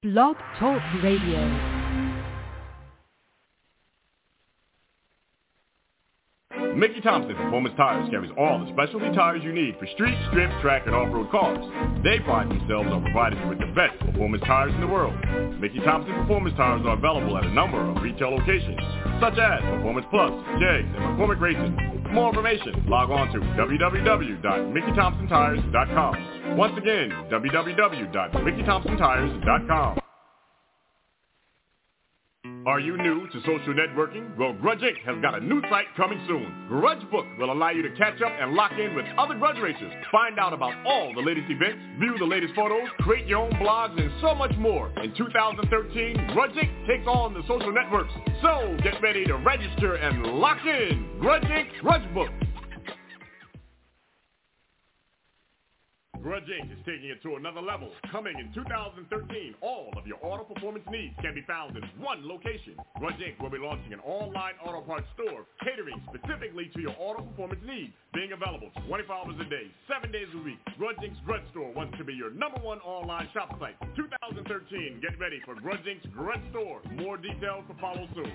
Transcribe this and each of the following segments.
Blog Talk Radio. Mickey Thompson Performance Tires carries all the specialty tires you need for street, strip, track, and off-road cars. They pride themselves on providing you with the best performance tires in the world. Mickey Thompson Performance Tires are available at a number of retail locations, such as Performance Plus, Jegs, and McCormick Racing. For more information, log on to www.MickeyThompsonTires.com. Once again, www.MickeyThompsonTires.com. Are you new to social networking? Well, Grudge Inc. has got a new site coming soon. Grudge Book will allow you to catch up and lock in with other Grudge racers. Find out about all the latest events, view the latest photos, create your own blogs, and so much more. In 2013, Grudge Inc. takes on the social networks. So get ready to register and lock in. Grudge Inc. Grudge Book. Grudge Inc. is taking it to another level. Coming in 2013, all of your auto performance needs can be found in one location. Grudge Inc. will be launching an online auto parts store catering specifically to your auto performance needs, being available 24 hours a day, 7 days a week. Grudge Inc.'s Grudge Store wants to be your #1 online shop site. 2013, get ready for Grudge Inc.'s Grudge Store. More details to follow soon.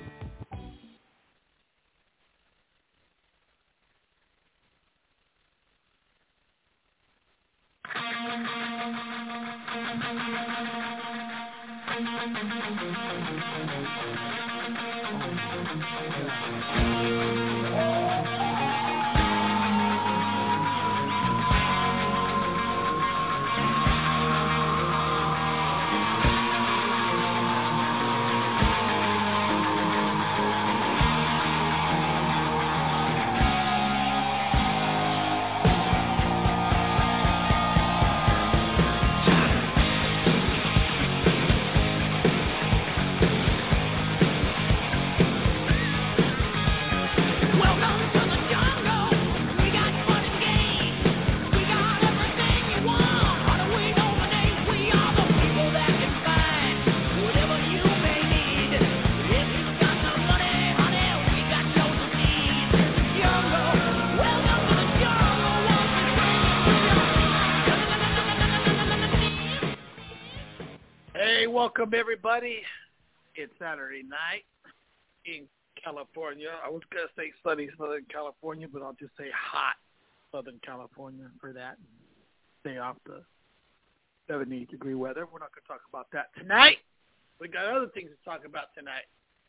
Welcome, everybody. It's Saturday night in California. I was going to say sunny Southern California, but I'll just say hot Southern California for that. And stay off the 70-degree weather. We're not going to talk about that tonight. We got other things to talk about tonight.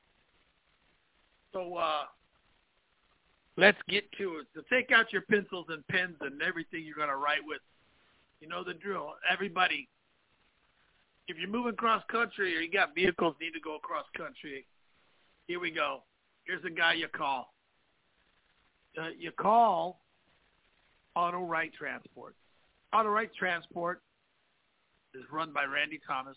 So let's get to it. So take out your pencils and pens and everything you're going to write with. You know the drill. Everybody, if you're moving cross country or you got vehicles need to go across country, here we go. Here's a guy you call. You call Auto Right Transport. Auto Right Transport is run by Randy Thompson.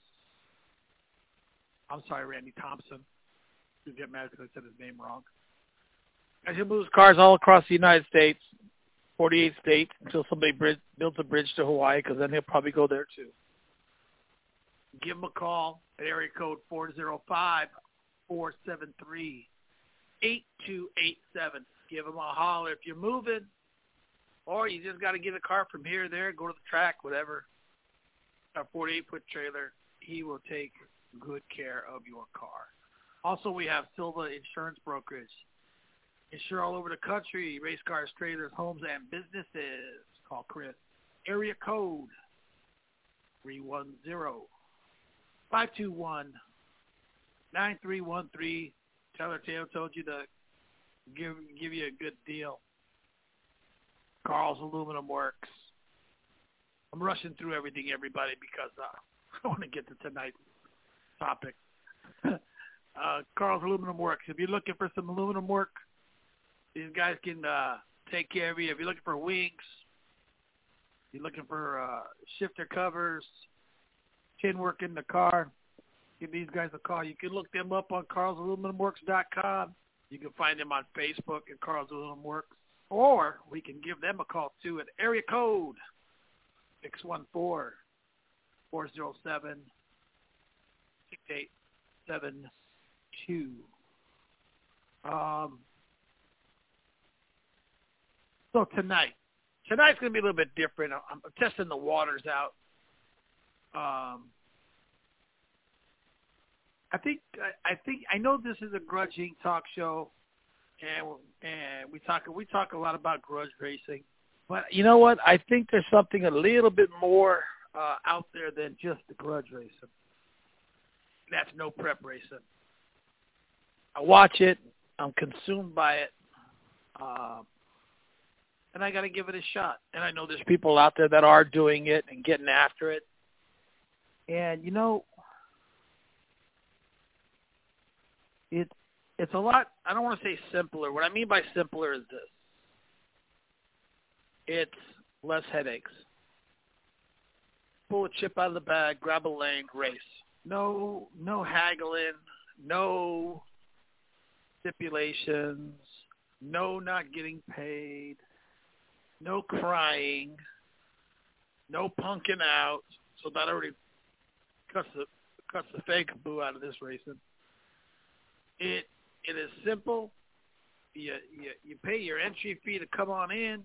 You get mad because I said his name wrong. And he moves cars all across the United States, 48 states, until somebody builds a bridge to Hawaii, because then he'll probably go there too. Give him a call at area code 405-473-8287. Give him a holler if you're moving, or you just got to get a car from here or there, go to the track, whatever. A 48-foot trailer, he will take good care of your car. Also, we have Silva Insurance Brokerage. Insure all over the country, race cars, trailers, homes, and businesses. Call Chris. Area code 310-521-9313. Tell her Teo told you to give you a good deal. Carl's Aluminum Works. I'm rushing through everything, everybody, because I want to get to tonight's topic. Carl's Aluminum Works. If you're looking for some aluminum work, these guys can take care of you. If you're looking for wings, you're looking for shifter covers, tin work in the car, give these guys a call. You can look them up on carlsaluminumworks.com. You can find them on Facebook at Carl's Aluminum Works. Or we can give them a call, too, at area code 614-407-6872. So tonig's going to be a little bit different. I'm testing the waters out. I know this is a Grudge Inc. talk show, and we talk a lot about grudge racing, but you know what? I think there's something a little bit more out there than just the grudge racing. That's no prep racing. I watch it. I'm consumed by it. And I got to give it a shot. And I know there's people out there that are doing it and getting after it. And, you know, it's a lot, I don't want to say simpler. What I mean by simpler is this. It's less headaches. Pull a chip out of the bag, grab a lane, race. No haggling, no stipulations, no not getting paid, no crying, no punking out. So that already cuts the fake boo out of this racing. It is simple. You pay your entry fee to come on in,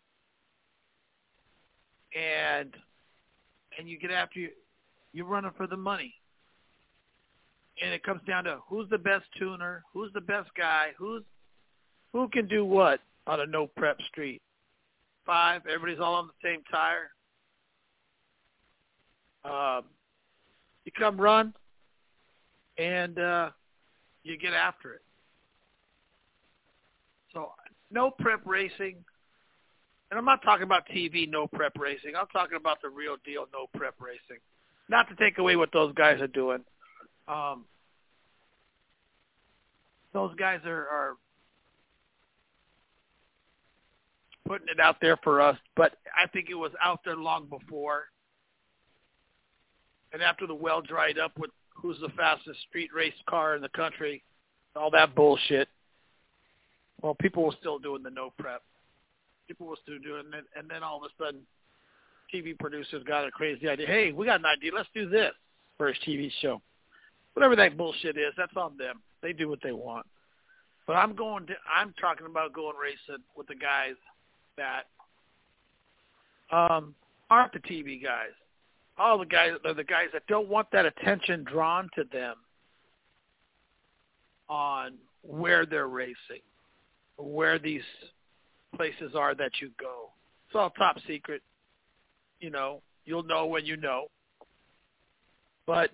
and you get after you're running for the money. And it comes down to who's the best tuner, who's the best guy, who can do what on a no prep street. 5, everybody's all on the same tire. You come run, and you get after it. So no prep racing, and I'm not talking about TV no prep racing. I'm talking about the real deal no prep racing. Not to take away what those guys are doing. Those guys are putting it out there for us, but I think it was out there long before. And after the well dried up with who's the fastest street race car in the country, all that bullshit, well, people were still doing the no prep. People were still doing it, and then all of a sudden, TV producers got a crazy idea. Hey, we got an idea. Let's do this for his TV show. Whatever that bullshit is, that's on them. They do what they want. But I'm talking about going racing with the guys that aren't the TV guys. All the guys are the guys that don't want that attention drawn to them on where they're racing, where these places are that you go. It's all top secret. You know, you'll know when you know. But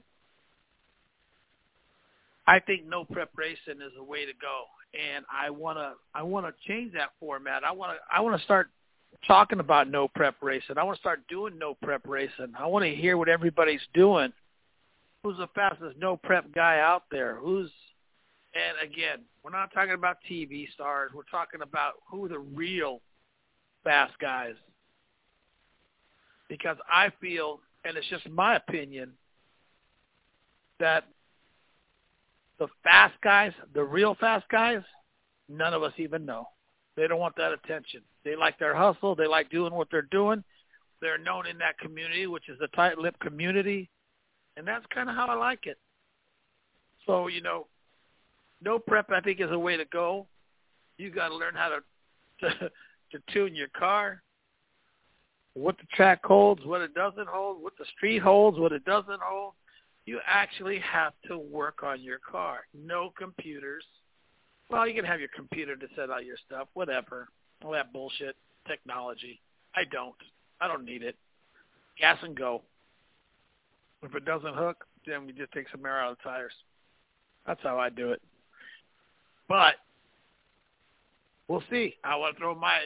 I think no prep racing is a way to go, and I wanna change that format. I wanna start talking about no prep racing. I want to start doing no prep racing. I want to hear what everybody's doing. Who's the fastest no prep guy out there? And again, we're not talking about TV stars. We're talking about who are the real fast guys. Because I feel, and it's just my opinion, that the fast guys, the real fast guys, none of us even know. They don't want that attention. They like their hustle. They like doing what they're doing. They're known in that community, which is a tight-lipped community, and that's kind of how I like it. So, you know, no prep, I think, is a way to go. You got to learn how to tune your car, what the track holds, what it doesn't hold, what the street holds, what it doesn't hold. You actually have to work on your car. No computers. Well, you can have your computer to set out your stuff, whatever. All that bullshit technology. I don't need it. Gas and go. If it doesn't hook, then we just take some air out of the tires. That's how I do it. But we'll see. I want to throw my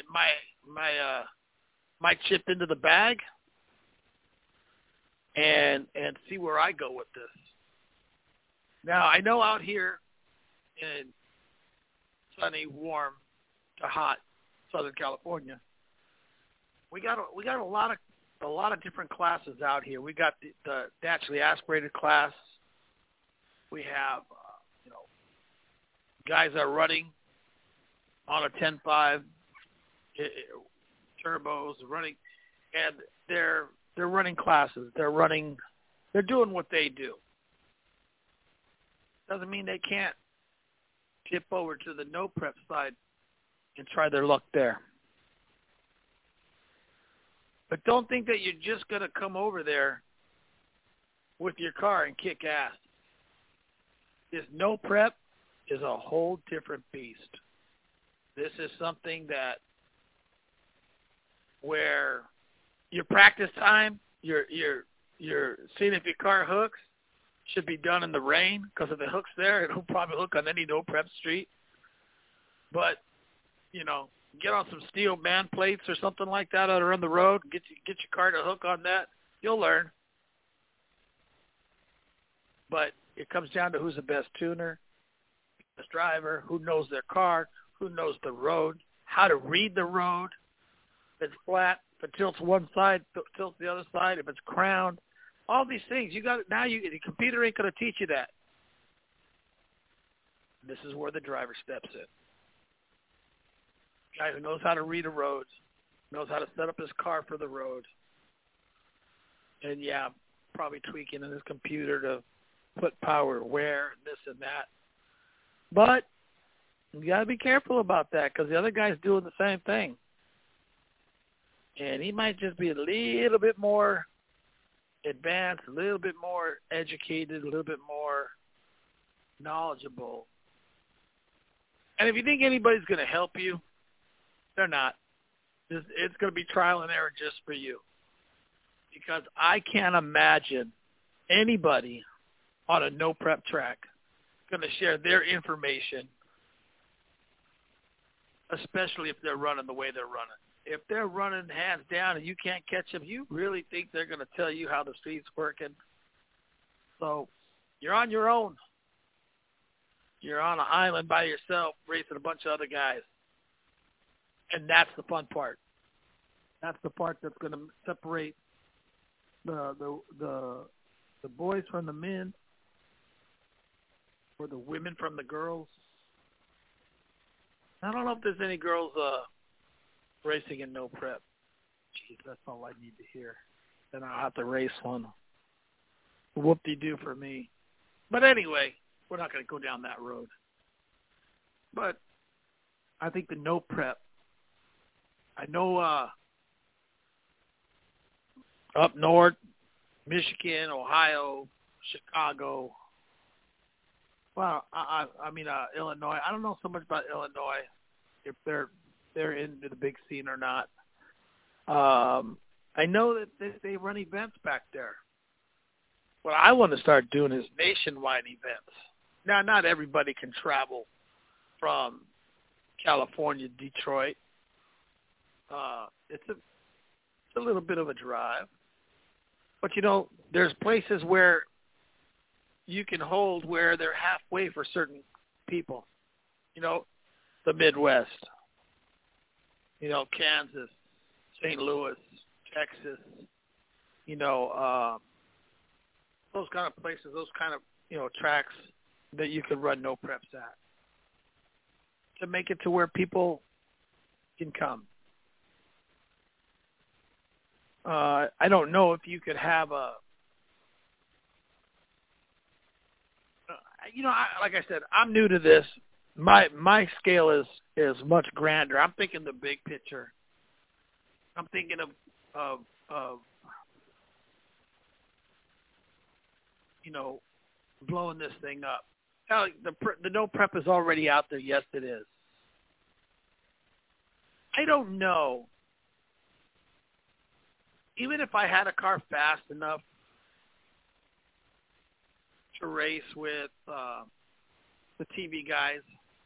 chip into the bag and see where I go with this. Now, I know out here in sunny, warm to hot Southern California, we got a lot of different classes out here. We got the naturally aspirated class. We have guys that are running on a 10.5 turbos running, and they're running classes. They're doing what they do. Doesn't mean they can't tip over to the no prep side and try their luck there. But don't think that you're just going to come over there with your car and kick ass. This no prep is a whole different beast. This is something that where your practice time, your seeing if your car hooks should be done in the rain, because if it hooks there, it'll probably hook on any no prep street. But get on some steel band plates or something like that out on the road. Get your car to hook on that. You'll learn. But it comes down to who's the best tuner, best driver, who knows their car, who knows the road, how to read the road. If it's flat, if it tilts one side, tilts the other side, if it's crowned, all these things. The computer ain't going to teach you that. This is where the driver steps in. Guy who knows how to read a road, knows how to set up his car for the road. And probably tweaking in his computer to put power where, this and that. But you got to be careful about that, because the other guy's doing the same thing. And he might just be a little bit more advanced, a little bit more educated, a little bit more knowledgeable. And if you think anybody's going to help you, they're not. It's going to be trial and error just for you. Because I can't imagine anybody on a no-prep track going to share their information, especially if they're running the way they're running. If they're running hands down and you can't catch them, you really think they're going to tell you how the street's working? So you're on your own. You're on an island by yourself racing a bunch of other guys. And that's the fun part. That's the part that's going to separate the boys from the men, or the women from the girls. I don't know if there's any girls racing in no prep. Jeez, that's all I need to hear. Then I'll have to race one. Whoop-de-doo for me. But anyway, we're not going to go down that road. But I think the no prep, I know up north, Michigan, Ohio, Chicago, Illinois. I don't know so much about Illinois, if they're into the big scene or not. I know that they run events back there. What I want to start doing is nationwide events. Now, not everybody can travel from California, Detroit. It's a little bit of a drive. But, there's places where you can hold where they're halfway for certain people. The Midwest, Kansas, St. Louis, Texas, those kind of places, those kind of, tracks that you can run no preps at to make it to where people can come. I don't know if you could have like I said, I'm new to this. My scale is much grander. I'm thinking the big picture. I'm thinking of blowing this thing up. Hell, the no prep is already out there. Yes, it is. I don't know. Even if I had a car fast enough to race with the TV guys,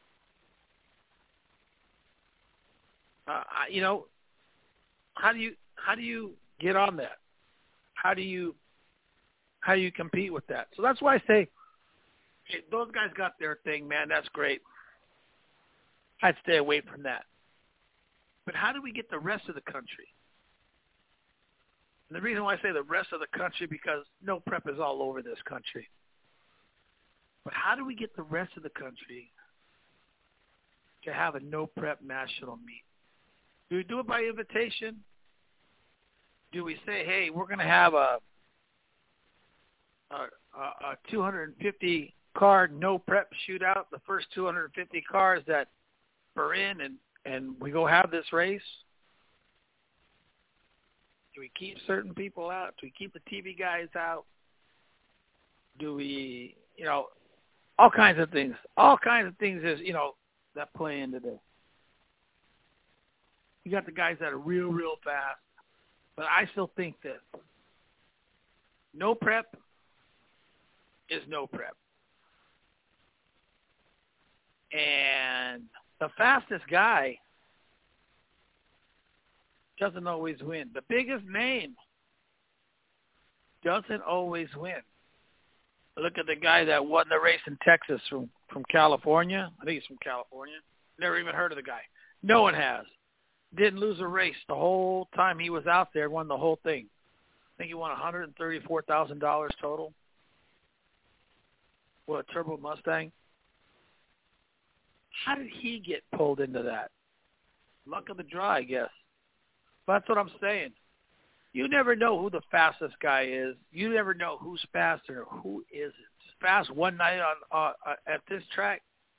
how do you get on that? How do you compete with that? So that's why I say, hey, those guys got their thing, man. That's great. I'd stay away from that. But how do we get the rest of the country? And the reason why I say the rest of the country, because no prep is all over this country. But how do we get the rest of the country to have a no prep national meet? Do we do it by invitation? Do we say, hey, we're going to have a 250 car no prep shootout, the first 250 cars that are in, and we go have this race? Do we keep certain people out? Do we keep the TV guys out? Do we, All kinds of things. All kinds of things is, that play into this. You got the guys that are real, real fast. But I still think this. No prep is no prep. And the fastest guy doesn't always win. The biggest name doesn't always win. Look at the guy that won the race in Texas from California. I think he's from California. Never even heard of the guy. No one has. Didn't lose a race the whole time he was out there. Won the whole thing. I think he won $134,000 total. What, a turbo Mustang? How did he get pulled into that? Luck of the draw, I guess. But that's what I'm saying. You never know who the fastest guy is. You never know who's faster or who isn't. Fast one night on at this track,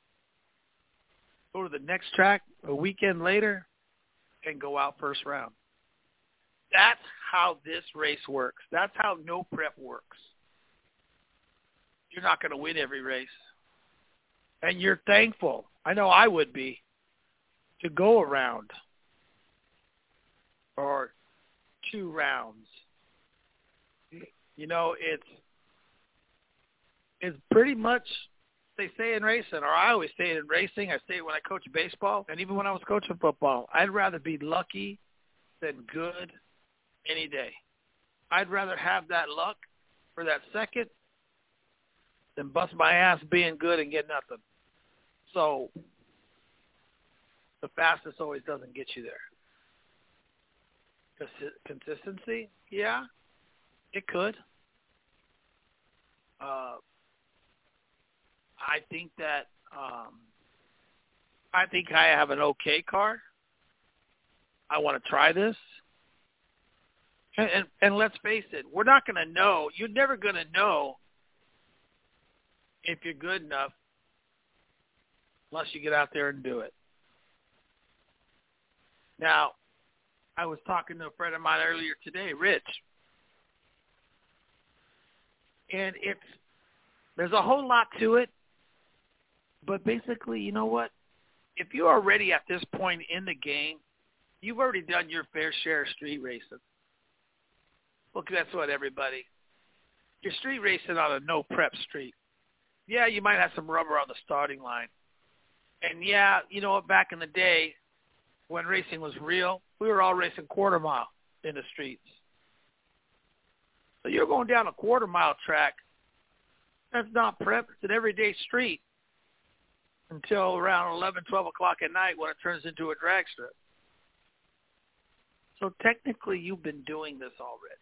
go to the next track a weekend later, and go out first round. That's how this race works. That's how no prep works. You're not going to win every race. And you're thankful, I know I would be, to go around or 2 rounds. It's pretty much, they say in racing, or I always say it in racing, I say it when I coach baseball, and even when I was coaching football, I'd rather be lucky than good any day. I'd rather have that luck for that second than bust my ass being good and get nothing. So the fastest always doesn't get you there. Consistency, yeah, it could. I think that I have an okay car. I want to try this. And let's face it, we're not going to know. You're never going to know if you're good enough unless you get out there and do it. Now, I was talking to a friend of mine earlier today, Rich, and there's a whole lot to it, but basically, you know what? If you're already at this point in the game, you've already done your fair share of street racing. Look, that's what everybody. You're street racing on a no-prep street. Yeah, you might have some rubber on the starting line. And, yeah, you know what, back in the day when racing was real, we were all racing quarter mile in the streets. So you're going down a quarter-mile track. That's not prep. It's an everyday street until around 11, 12 o'clock at night when it turns into a drag strip. So technically you've been doing this already.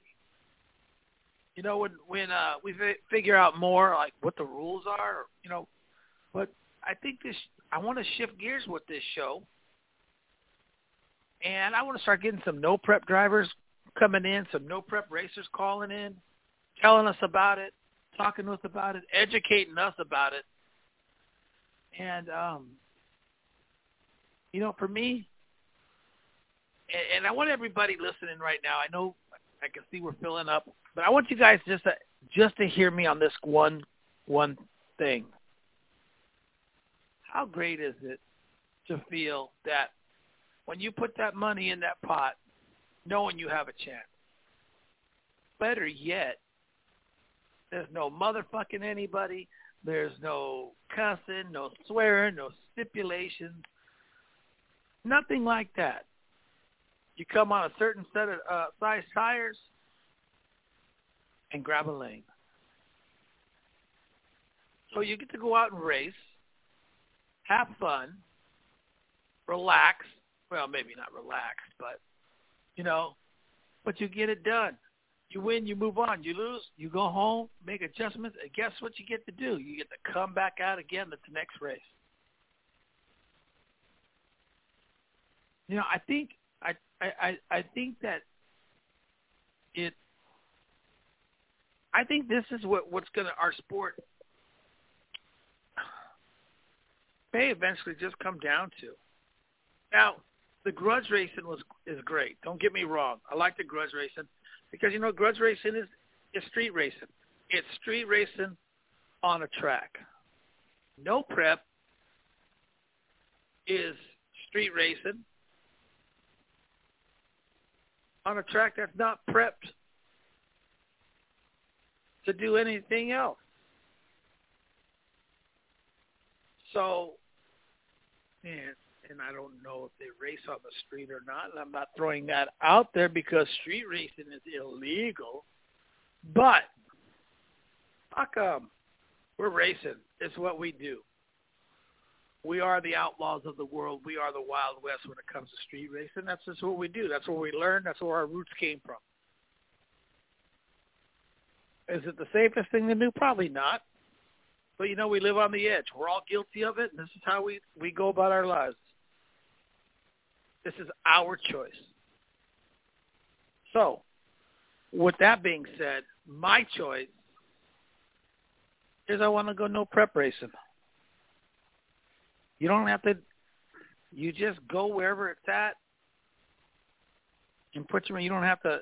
When we figure out more like what the rules are, but I think I want to shift gears with this show. And I want to start getting some no-prep drivers coming in, some no-prep racers calling in, telling us about it, talking to us about it, educating us about it. And, for me, and I want everybody listening right now, I know I can see we're filling up, but I want you guys just to hear me on this one thing. How great is it to feel that when you put that money in that pot, knowing you have a chance? Better yet, there's no motherfucking anybody. There's no cussing, no swearing, no stipulations. Nothing like that. You come on a certain set of size tires and grab a lane. So you get to go out and race, have fun, relax. Well, maybe not relax, but, but you get it done. You win, you move on. You lose, you go home, make adjustments, and guess what you get to do? You get to come back out again at the next race. I think that I think this is what's going to, our sport may eventually just come down to. Now, the grudge racing is great. Don't get me wrong. I like the grudge racing because, grudge racing is street racing. It's street racing on a track. No prep is street racing on a track that's not prepped to do anything else. So, and I don't know if they race on the street or not, and I'm not throwing that out there because street racing is illegal. But how come? We're racing. It's what we do. We are the outlaws of the world. We are the Wild West when it comes to street racing. That's just what we do. That's where we learn. That's where our roots came from. Is it the safest thing to do? Probably not. But, you know, we live on the edge. We're all guilty of it, and this is how we go about our lives. This is our choice. So, with that being said, my choice is I want to go no prep racing. You don't have to, you just go wherever it's at and put you don't have to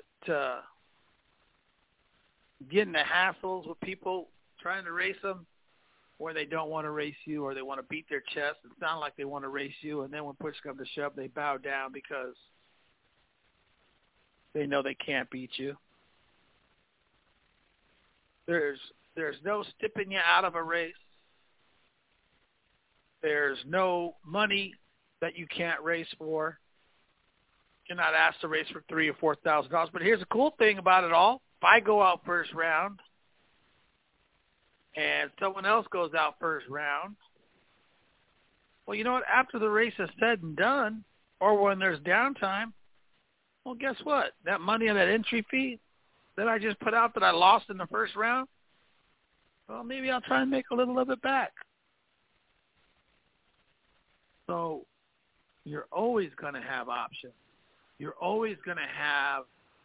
get into hassles with people trying to race them where they don't want to race you or they want to beat their chest and sound like they want to race you, and then when push comes to shove, they bow down because they know they can't beat you. There's no stipping you out of a race. There's no money that you can't race for. You're not asked to race for $3,000 or $4,000. But here's the cool thing about it all. If I go out first round and someone else goes out first round, well, you know what? After the race is said and done, or when there's downtime, well, guess what? That money on that entry fee that I just put out that I lost in the first round, well, maybe I'll try and make a little of it back. So you're always going to have options. You're always going to have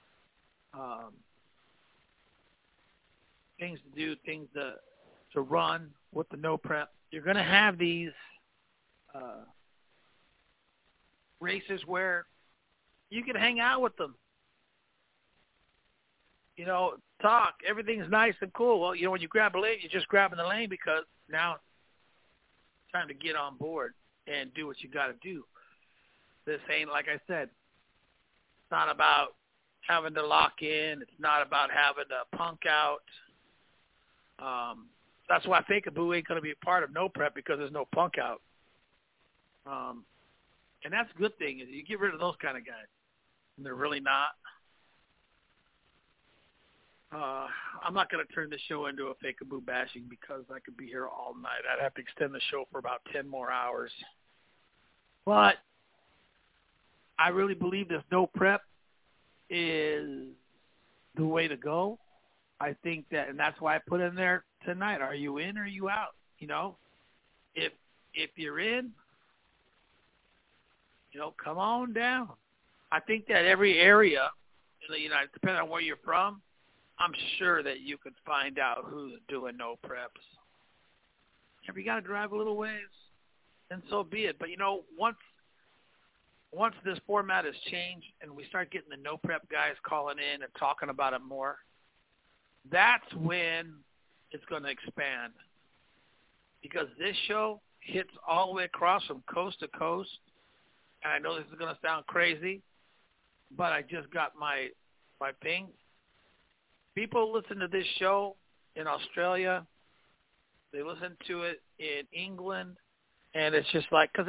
things to do, things to run with the no prep. You're going to have these races where you can hang out with them. You know, talk. Everything's nice and cool. Well, you know, when you grab a lane, you're just grabbing the lane because now it's time to get on board and do what you got to do. This ain't, like I said, it's not about having to lock in. It's not about having to punk out. That's why Fake-A-Boo ain't going to be a part of no prep because there's no punk out. And that's a good thing is you get rid of those kind of guys. And they're really not. I'm not going to turn the show into a Fake-A-Boo bashing because I could be here all night. I'd have to extend the show for about 10 more hours. But I really believe this no prep is the way to go. I think that, and that's why I put in there tonight. Are you in or are you out? You know, if you're in, you know, come on down. I think that every area in the United, depending on where you're from, I'm sure that you could find out who's doing no preps. If you got to drive a little ways, then so be it. But, you know, once this format has changed and we start getting the no prep guys calling in and talking about it more, that's when it's going to expand. Because this show hits all the way across from coast to coast. And I know this is going to sound crazy, but I just got my ping. People listen to this show in Australia. They listen to it in England. And it's just like, because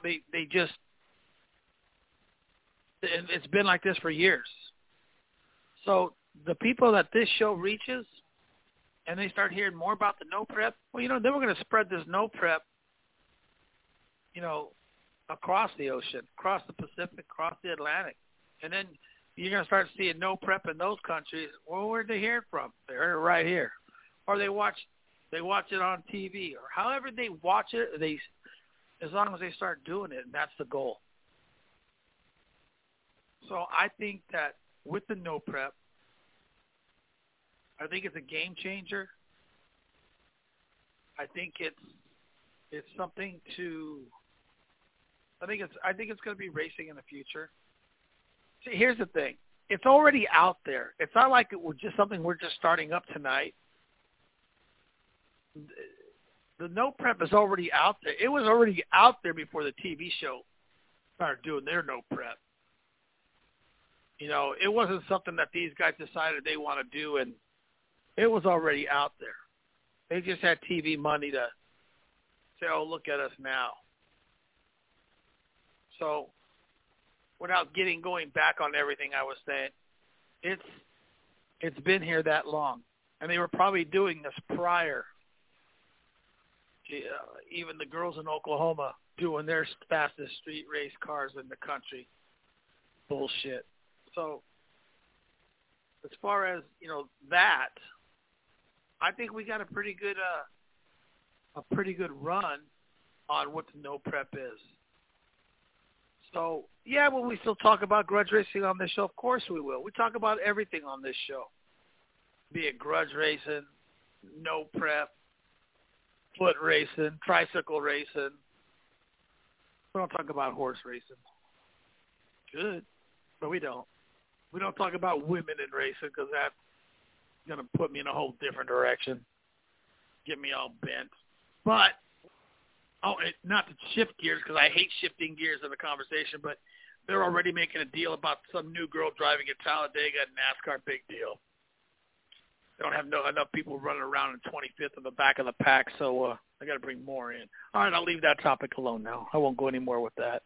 it's been like this for years. So the people that this show reaches, and they start hearing more about the no prep, well, you know, then we're going to spread this no prep, you know, across the ocean, across the Pacific, across the Atlantic. And then you're going to start seeing no prep in those countries. Well, where'd they hear it from? They heard it right here. Or they watch it on TV. Or however they watch it, as long as they start doing it, and that's the goal. So I think that with the no prep, I think it's a game changer. I think it's something to. I think it's going to be racing in the future. See, here's the thing: it's already out there. It's not like it was just something we're just starting up tonight. The no prep is already out there. It was already out there before the TV show started doing their no prep. You know, it wasn't something that these guys decided they want to do, and it was already out there. They just had TV money to say, oh, look at us now. So without going back on everything I was saying, it's been here that long. And they were probably doing this prior to even the girls in Oklahoma doing their fastest street race cars in the country. Bullshit. So as far as, you know, that, I think we got a pretty good run on what the no prep is. So, yeah, will we still talk about grudge racing on this show? Of course we will. We talk about everything on this show, be it grudge racing, no prep, foot racing, tricycle racing. We don't talk about horse racing. Good, but we don't. We don't talk about women in racing because that's going to put me in a whole different direction, get me all bent. But, not to shift gears because I hate shifting gears in the conversation, but they're already making a deal about some new girl driving at Talladega and NASCAR. Big deal. They don't have enough people running around in 25th in the back of the pack, so I got to bring more in. All right, I'll leave that topic alone now. I won't go any more with that.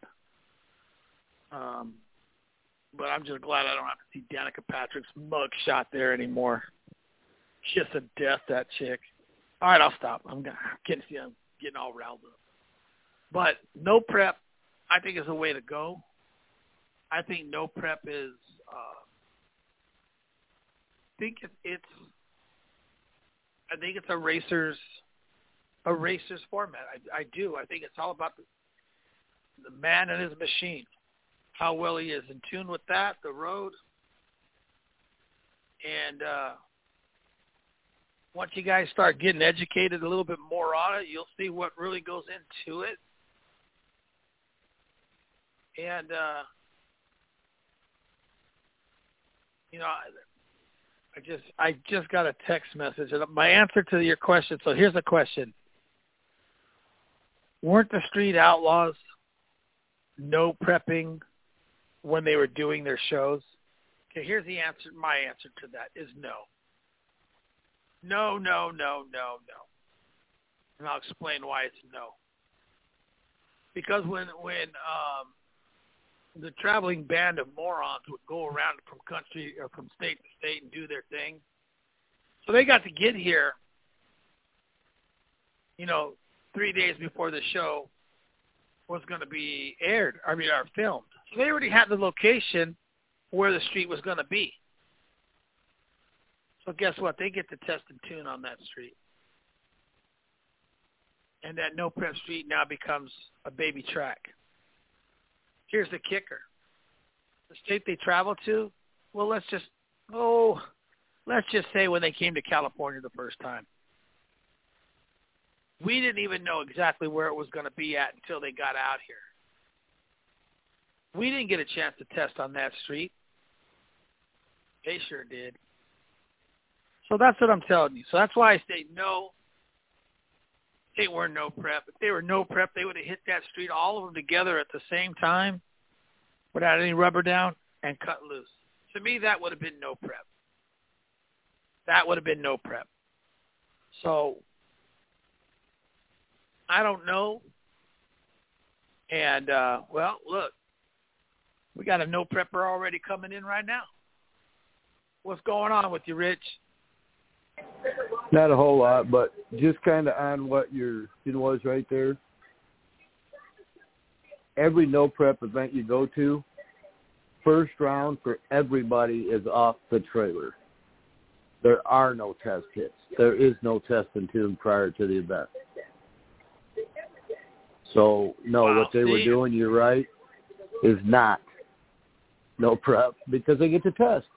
But I'm just glad I don't have to see Danica Patrick's mug shot there anymore. Kiss of death, that chick. All right, I'll stop. I'm getting all riled up. But no prep, I think, is a way to go. I think no prep is. I think it's a racer's format. I do. I think it's all about the man and his machine, how well he is in tune with that, the road, and once you guys start getting educated a little bit more on it, you'll see what really goes into it. And, you know, I just got a text message. And my answer to your question, so here's the question. Weren't the Street Outlaws no prepping when they were doing their shows? Okay, here's the answer. My answer to that is no. No. And I'll explain why it's no. Because when the traveling band of morons would go around from country or from state to state and do their thing, so they got to get here, you know, 3 days before the show was going to be filmed. So they already had the location where the street was going to be. So guess what? They get to test and tune on that street. And that no prep street now becomes a baby track. Here's the kicker. The state they travel to, well, let's just say when they came to California the first time. We didn't even know exactly where it was going to be at until they got out here. We didn't get a chance to test on that street. They sure did. So that's what I'm telling you. So that's why I say no. They were no prep. If they were no prep, they would have hit that street, all of them together at the same time without any rubber down and cut loose. To me, that would have been no prep. That would have been no prep. So I don't know. And, well, look, we got a no prepper already coming in right now. What's going on with you, Rich? Not a whole lot, but just kind of on what your thing was right there. Every no prep event you go to, first round for everybody is off the trailer. There are no test hits. There is no test and tune prior to the event. So, no, what they were doing, you're right, is not no prep because they get to test.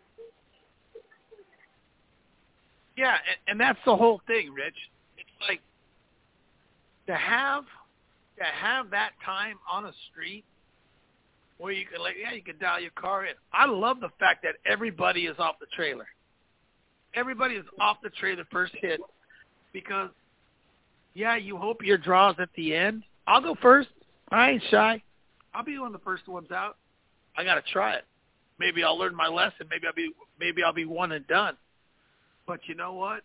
Yeah, and that's the whole thing, Rich. It's like to have that time on a street where you can you can dial your car in. I love the fact that everybody is off the trailer. Everybody is off the trailer first hit because Yeah, you hope your draw's at the end. I'll go first. I ain't shy. I'll be one of the first ones out. I got to try it. Maybe I'll learn my lesson. Maybe I'll be one and done. But you know what?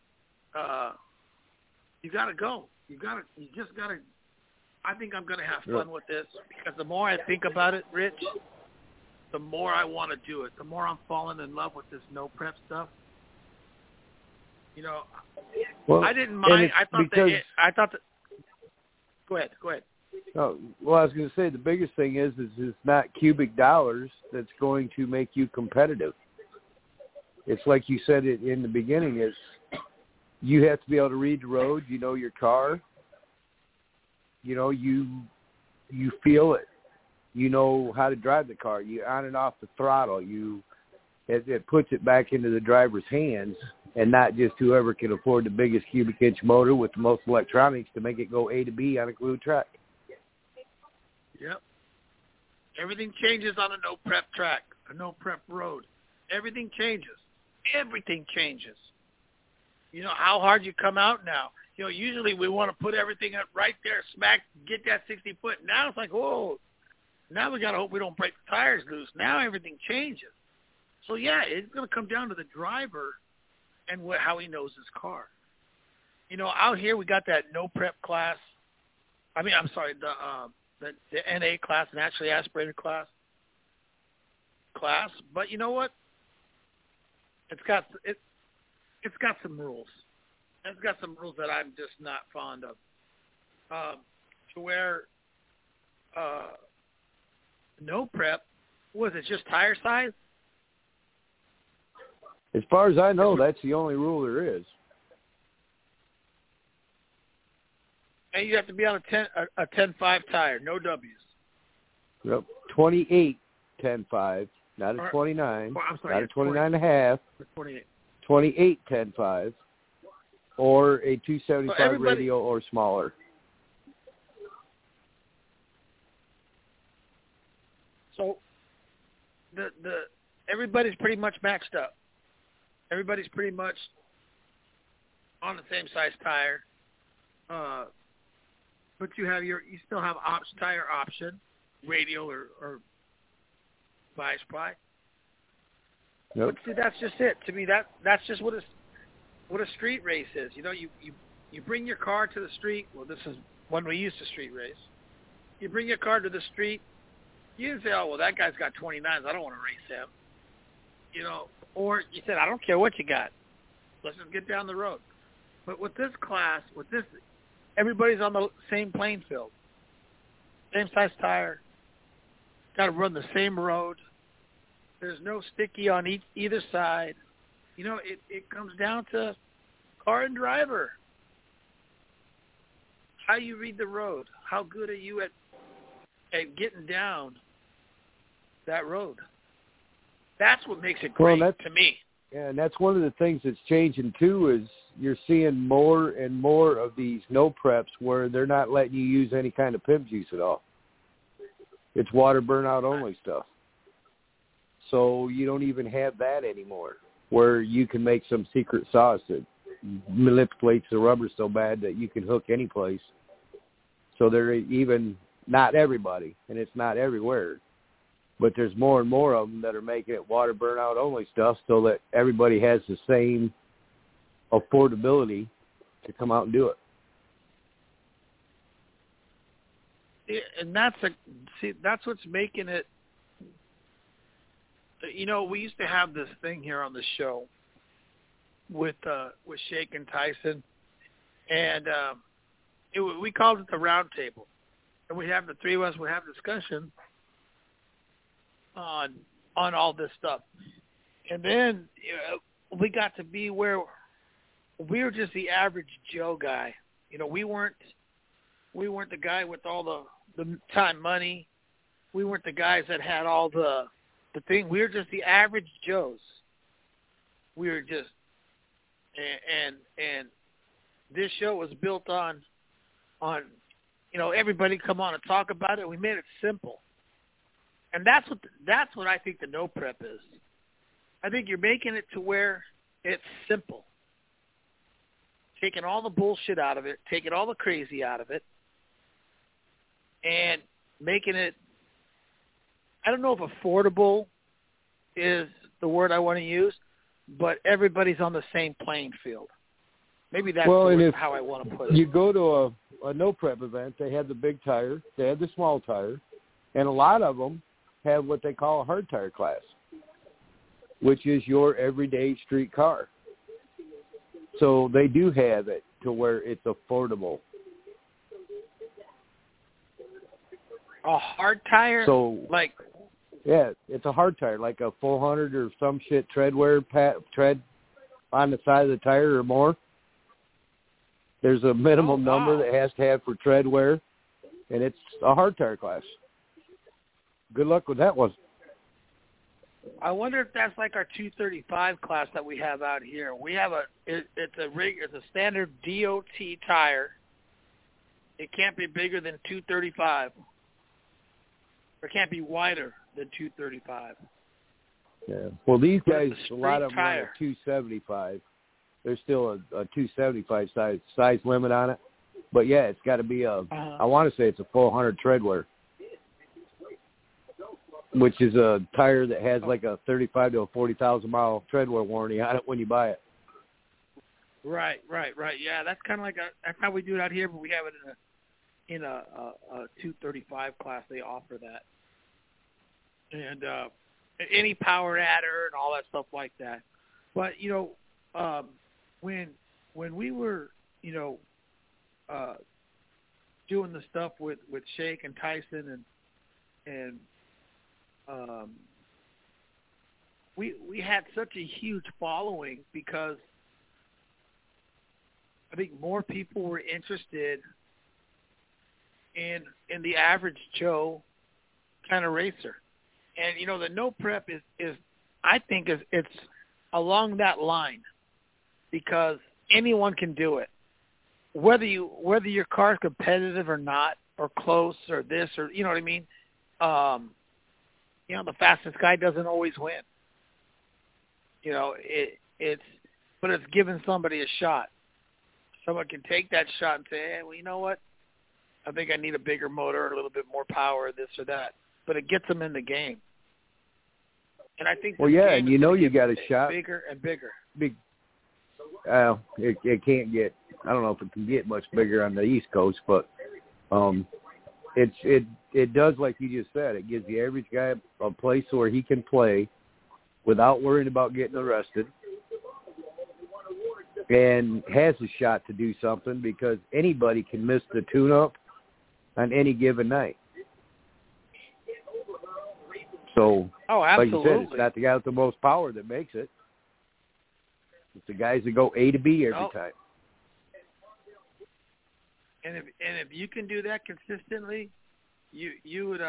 You got to go. You just got to. I think I'm going to have fun with this because the more I think about it, Rich, the more I want to do it. The more I'm falling in love with this no prep stuff. You know, I didn't mind. I thought that. Go ahead. Oh, well, I was going to say the biggest thing is it's not cubic dollars that's going to make you competitive. It's like you said it in the beginning, is you have to be able to read the road. You know your car. You know, you feel it. You know how to drive the car. You on and off the throttle. It puts it back into the driver's hands and not just whoever can afford the biggest cubic inch motor with the most electronics to make it go A to B on a glue track. Yep. Everything changes on a no prep track, a no prep road. Everything changes. Everything changes. You know how hard you come out now. You know, usually we want to put everything up right there, smack, get that 60 foot. Now it's like, whoa, now we got to hope we don't break the tires loose. Now everything changes. So, yeah, it's going to come down to the driver and how he knows his car. You know, out here we got that no prep class. I mean, I'm sorry, the NA class, naturally aspirated class. But you know what? It's got some rules. It's got some rules that I'm just not fond of. To where no prep, was it just tire size? As far as I know, that's the only rule there is. And you have to be on a 10.5 tire, no W's. Yep, 28 10.5, not a 29, not a 29.5, 28 10.5, or a 275 radial or smaller. So everybody's pretty much matched up. Everybody's pretty much on the same size tire. But you still have tire option, radial or bi-sply. Yep. But see, that's just it. To me, that's just what a street race is. You know, you bring your car to the street. Well, this is when we used to street race. You bring your car to the street. You didn't say, oh, well, that guy's got 29s. I don't want to race him. You know, or you said, I don't care what you got. Let's just get down the road. But with this class, everybody's on the same playing field. Same size tire. Got to run the same road. There's no sticky on either side. You know, it comes down to car and driver. How you read the road. How good are you at getting down that road? That's what makes it great to me. Yeah, and that's one of the things that's changing too is you're seeing more and more of these no preps where they're not letting you use any kind of pimp juice at all. It's water burnout only stuff. So you don't even have that anymore where you can make some secret sauce that manipulates the rubber so bad that you can hook any place. So they're even, not everybody, and it's not everywhere, but there's more and more of them that are making it water burnout only stuff so that everybody has the same affordability to come out and do it. Yeah, and that's what's making it. You know, we used to have this thing here on the show with Shake and Tyson, and we called it the round table, and we have the three of us would have discussion on all this stuff, and then we got to be where we were just the average Joe guy. You know, we weren't the guy with all the time, money. We weren't the guys that had all the thing. We were just the average Joes. We were just, and this show was built on, you know, everybody come on and talk about it. We made it simple. And that's what I think the no prep is. I think you're making it to where it's simple. taking all the bullshit out of it, taking all the crazy out of it, and making it, I don't know if affordable is the word I want to use, but everybody's on the same playing field. Maybe that's how I want to put it. You go to a no prep event, they have the big tire, they have the small tire, and a lot of them have what they call a hard tire class, which is your everyday street car. So they do have it to where it's affordable. A hard tire? So, like, yeah, it's a hard tire, like a 400 or some shit tread on the side of the tire or more. There's a minimum number that has to have for tread wear, and it's a hard tire class. Good luck with that one. I wonder if that's like our 235 class that we have out here. We have it's a standard DOT tire. It can't be bigger than 235. Or it can't be wider than 235. Yeah. Well, these guys, a lot of them tire. are 275. There's still a 275 size limit on it. But, yeah, it's got to be I want to say it's a 400 tread wear, which is a tire that has like a 35 to a 40,000-mile tread wear warranty on it when you buy it. Right. Yeah, that's kind of like that's how we do it out here, but we have it in a 235 class. They offer that, and any power adder and all that stuff like that. But when we were doing the stuff with Shake and Tyson and we had such a huge following because I think more people were interested in the average Joe kind of racer. And the no prep is I think it's along that line because anyone can do it. Whether your car's competitive or not, or close, or this, or you know what I mean. The fastest guy doesn't always win. But it's giving somebody a shot. Someone can take that shot and say, hey, well, you know what? I think I need a bigger motor, a little bit more power, this or that. But it gets them in the game. And I think and you got a shot. Bigger and bigger. It can't get, I don't know if it can get much bigger on the East Coast, but it does, like you just said, it gives the average guy a place where he can play without worrying about getting arrested and has a shot to do something because anybody can miss the tune-up on any given night. So, like you said, it's not the guy with the most power that makes it. It's the guys that go A to B every time. And if you can do that consistently, you would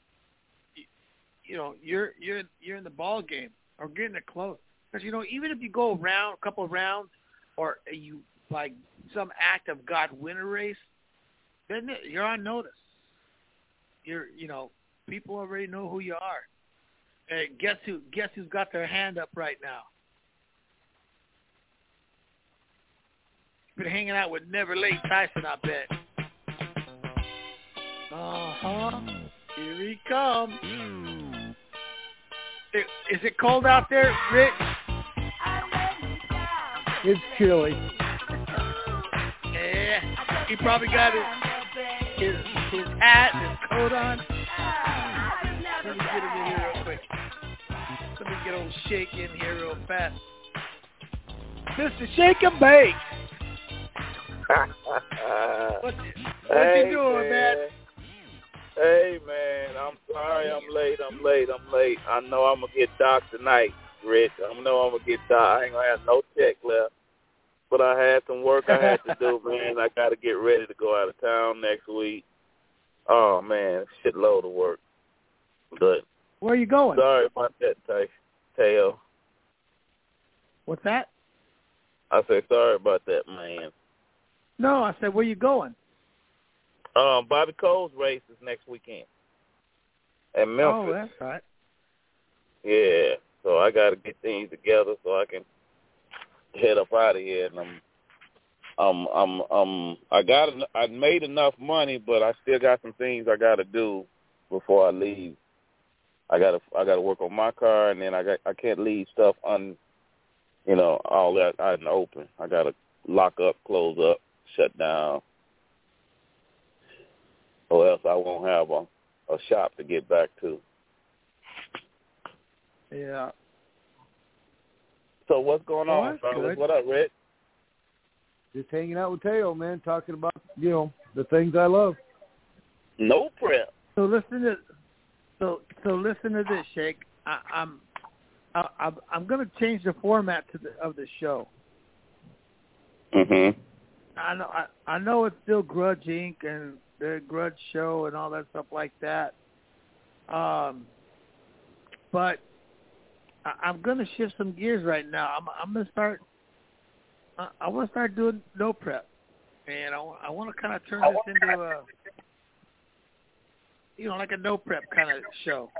you're in the ball game or getting it close. Because even if you go a couple of rounds, or you like some act of God win a race, then you're on notice. People already know who you are. And guess who's got their hand up right now? Been hanging out with Never Late Tyson, I bet. Here he comes. Is it cold out there, Rick? It's chilly. Yeah, he probably got his hat and his coat on. Let me get him in here real quick. Let me get old Shake in here real fast. Mr. Shake and Bake. What you doing, man? Hey, man, I'm sorry I'm late. I know I'm going to get docked tonight, Rich. I know I'm going to get docked. I ain't going to have no check left. But I had some work I had to do, man. I got to get ready to go out of town next week. Oh, man, shitload of work. But where are you going? Sorry about that, Teo. What's that? I said sorry about that, man. No, I said, where you going? Bobby Cole's race is next weekend at Memphis. Oh, that's right. Yeah, so I got to get things together so I can head up out of here. And I made enough money, but I still got some things I got to do before I leave. I got to work on my car, and then I can't leave stuff all that out in the open. I got to lock up, close up, shut down, or else I won't have a shop to get back to. Yeah. So what's going on, fellas? What up, Rick? Just hanging out with Teo, man, talking about, the things I love. No prep. So listen to this, Shake. I'm going to change the format of the show. Mhm. I know it's still Grudge Inc. and the Grudge Show and all that stuff like that. But I'm going to shift some gears right now. I'm going to start. I want to start doing no prep, and I want to kind of turn this into a, like a no prep kind of show.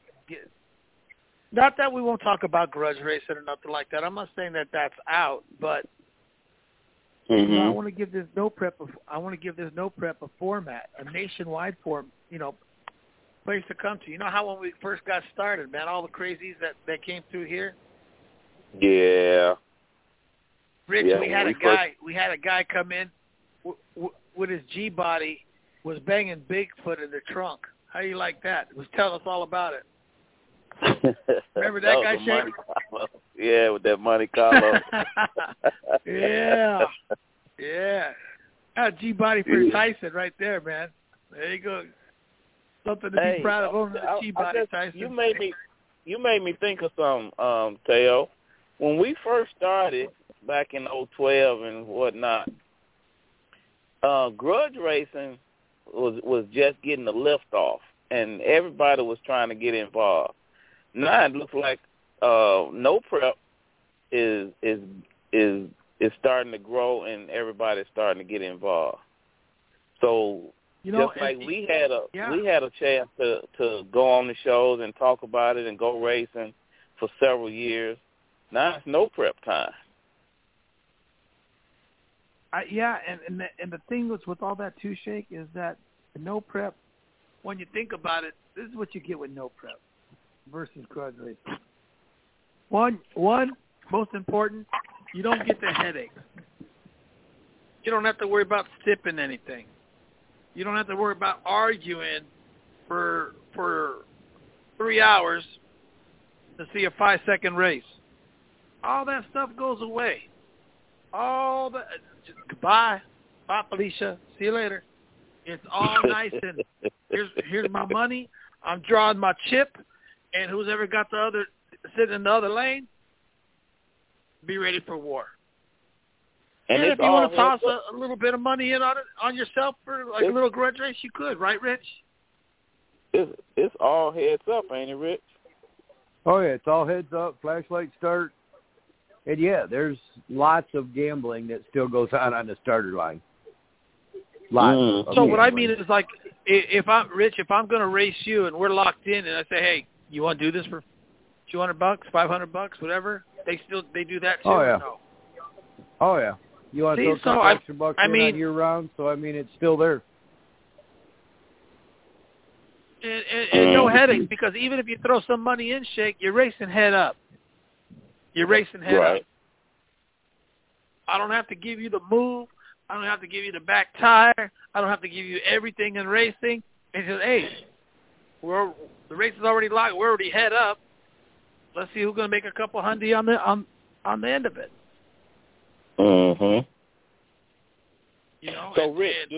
Not that we won't talk about grudge racing or nothing like that. I'm not saying that that's out, but I want to give this no prep. I want to give this no prep a format, a nationwide form. Place to come to. You know how when we first got started, man, all the crazies that came through here. Yeah. Rich, we had a guy come in with his G-body, was banging Bigfoot in the trunk. How do you like that? He was telling us all about it. Remember that guy, Shane? Yeah, with that Monte Carlo. Yeah. G-body for Tyson right there, man. There you go. Something to be proud of owning the G-body, Tyson. You made me think of something, Teo. When we first started back in 2012 and whatnot, grudge racing was just getting the lift off, and everybody was trying to get involved. Now it looks like no prep is starting to grow, and everybody's starting to get involved. So just like we had a chance to go on the shows and talk about it and go racing for several years. Now it's no prep time. And the thing with all that too, Shake, is that no prep, when you think about it, this is what you get with no prep versus grudge racing. One, most important, you don't get the headache. You don't have to worry about sipping anything. You don't have to worry about arguing for 3 hours to see a 5-second race. All that stuff goes away. Goodbye. Bye, Felicia. See you later. It's all nice and here's my money. I'm drawing my chip, and who's ever got sitting in the other lane, be ready for war. And if you want to toss a little bit of money in on yourself for like a little grudge race, you could, right, Rich? It's all heads up, ain't it, Rich? Oh yeah, it's all heads up. Flashlight start. And yeah, there's lots of gambling that still goes on the starter line. Lots. So what I mean is, like, if I'm going to race you and we're locked in, and I say, hey, you want to do this for $200, $500, whatever? They do that too. Oh yeah. Or no? Oh yeah. You want to throw a couple extra bucks in on your round? So it's still there. And no headache, because even if you throw some money in, Shake, you're racing head up. Up. I don't have to give you the move. I don't have to give you the back tire. I don't have to give you everything in racing. It's just, hey, the race is already locked. We're already head up. Let's see who's going to make a couple $100 on the end of it. Mhm. So, Rick, do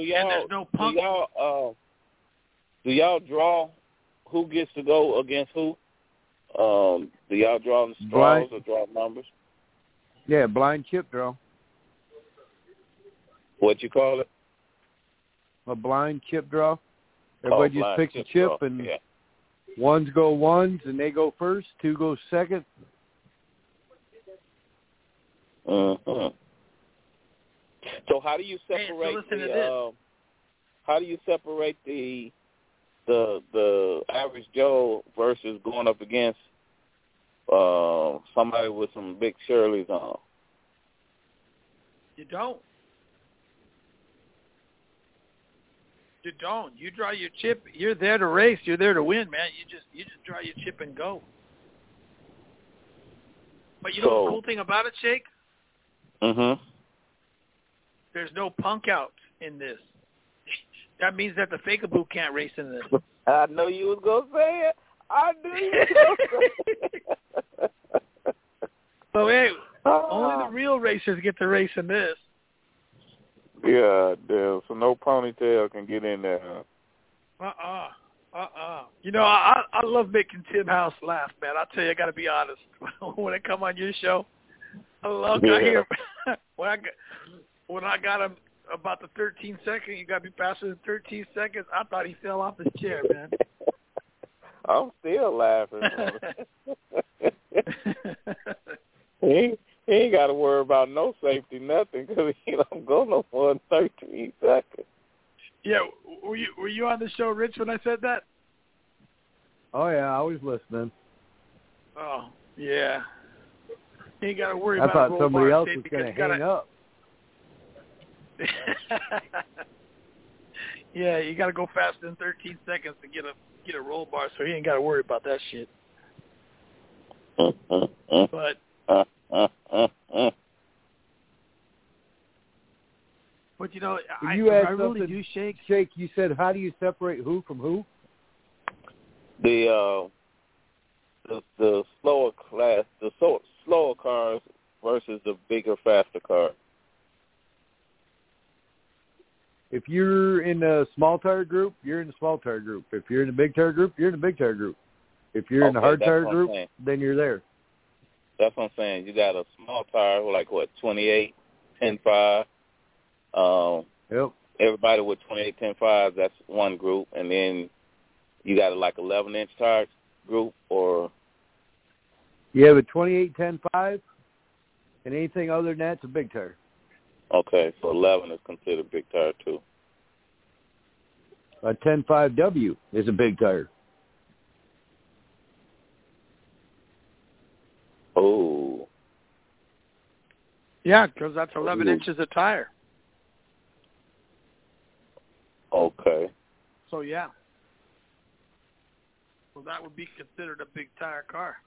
y'all draw who gets to go against who? Do y'all draw the straws or draw numbers? Yeah, blind chip draw. What you call it? A blind chip draw. Everybody just picks a chip, and ones go ones, and they go first. 2 go second. Mm-hmm. So how do you separate the average Joe versus going up against somebody with some big Shirleys on? You don't. You don't. You draw your chip. You're there to race. You're there to win, man. You just draw your chip and go. But you know the cool thing about it, Shake? Mm-hmm. There's no punk outs in this. That means that the Fake-A-Boo can't race in this. I know you was going to say it. I knew you was going to say it. So, hey, only the real racers get to race in this. Yeah, damn. So no ponytail can get in there, huh? You know, I love making Tim House laugh, man. I'll tell you, I got to be honest. When I come on your show, I hear when I got him about the 13 second, you got me faster than 13 seconds, I thought he fell off his chair, man. I'm still laughing. He ain't got to worry about no safety, nothing, because he don't go no more than 13 seconds. Yeah, were you on the show, Rich, when I said that? Oh, yeah, I was listening. Oh, yeah. You ain't got to worry I about thought somebody else was going to hang up. Yeah, you got to go faster than 13 seconds to get a roll bar, so he ain't got to worry about that shit. But you know, I really do, Shake. Shake, you said, how do you separate who from who? The slower class, the slower cars versus the bigger, faster cars. If you're in the small tire group, you're in the small tire group. If you're in the big tire group, you're in the big tire group. If you're in the hard tire group, then you're there. That's what I'm saying. You got a small tire, like what, 28, 10.5. Yep. Everybody with 28, 10.5, that's one group, and then you got a 11-inch tire group, or you have a 28, 10.5, and anything other than that's a big tire. Okay, so 11 is considered big tire too. A 10.5W is a big tire. Oh. Yeah, because that's 11 inches of tire. Okay. So, yeah. So that would be considered a big tire car.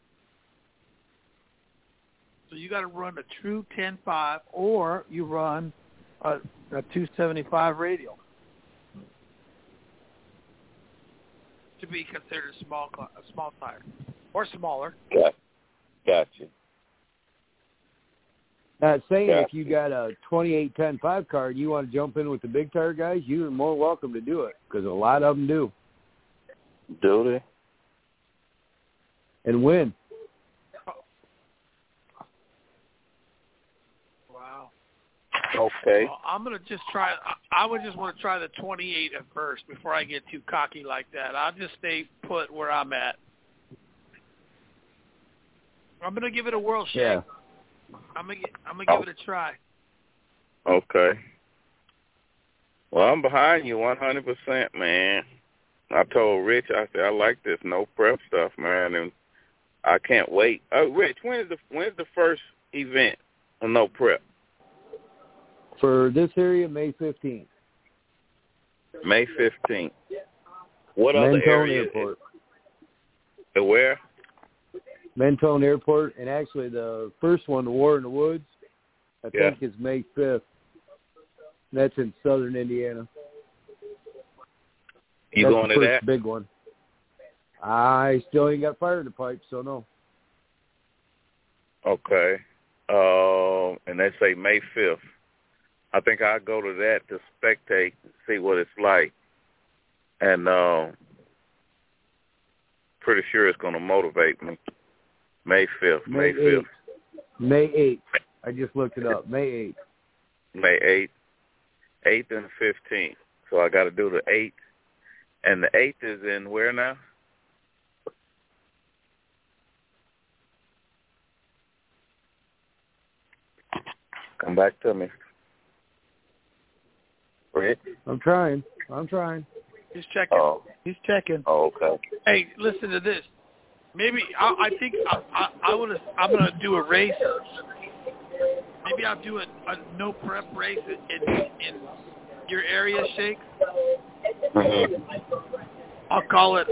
So you got to run a true 10.5, or you run a 275 radial to be considered a small tire, or smaller. Gotcha. Not saying if you got a 28, 10.5 car and you want to jump in with the big tire guys, you're more welcome to do it, because a lot of them do. Do they? And win. Okay. Well, I'm gonna just try. I would just want to try the 28 at first before I get too cocky like that. I'll just stay put where I'm at. I'm gonna give it a whirl, Shake. Yeah. I'm gonna give it a try. Okay. Well, I'm behind you 100%, man. I told Rich, I said I like this no prep stuff, man, and I can't wait. Rich, when's the first event of no prep? For this area, May 15th. May 15th. What other Mentone area? Airport. Where? Mentone Airport, and actually the first one, the War in the Woods, I think is May 5th. That's in southern Indiana. You That's going the to first that? big one. I still ain't got fire in the pipe, so no. Okay. And they say May 5th. I think I'll go to that to spectate and see what it's like. And pretty sure it's going to motivate me. May 5th. May 5th. May 8th. I just looked it up. May 8th. May 8th. 8th and 15th. So I got to do the 8th. And the 8th is in where now? Come back to me. Rick? I'm trying. He's checking. Oh. He's checking. Oh, okay. Hey, listen to this. Maybe I think I'm gonna do a race. Maybe I'll do a no prep race in your area, Shake. I'll call it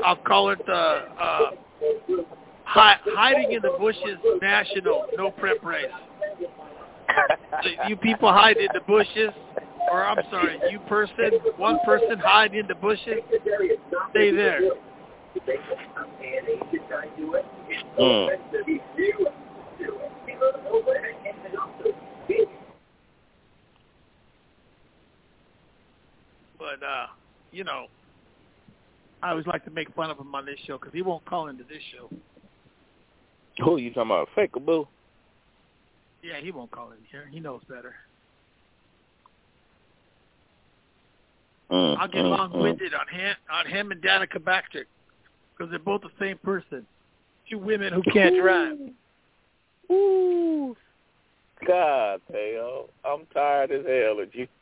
hiding in the bushes national no prep race. So you people hide in the bushes, or I'm sorry, one person hide in the bushes, stay there. But, I always like to make fun of him on this show because he won't call into this show. Who you talking about, Fakeable? Yeah, he won't call in here. He knows better. I'll get long-winded on him and Danica Patrick because they're both the same person. Two women who can't drive. Ooh. God, Teo, I'm tired as hell of you.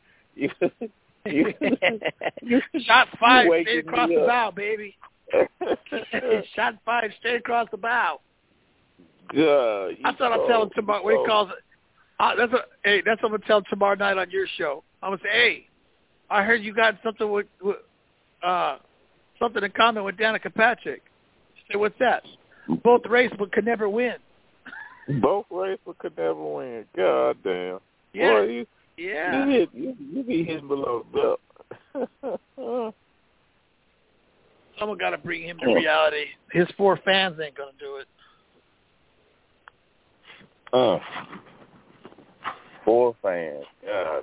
Shot five straight across the bow, baby. Shot five straight across the bow. God, that's what I'm telling tomorrow. What he calls it? That's what I'm gonna tell tomorrow night on your show. I'm gonna say, hey, I heard you got something with something in common with Danica Patrick. Say, what's that? Both race but could never win. Both race but could never win. God damn. Yeah. Boy, yeah. You be hitting below the belt. Someone got to bring him to reality. His 4 fans ain't gonna do it. 4 fans. God,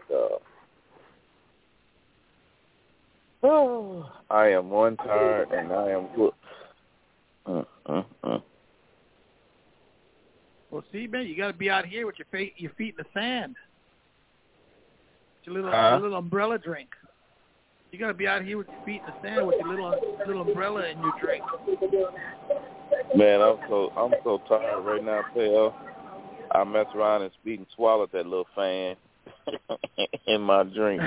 oh, I am one tired and I am good. Well, see, man, you got to be out here with your feet in the sand. Your little umbrella drink. You got to be out here with your feet in the sand with your little umbrella and your drink. Man, I'm so tired right now, Phil. I mess around and speed and swallowed that little fan in my drink.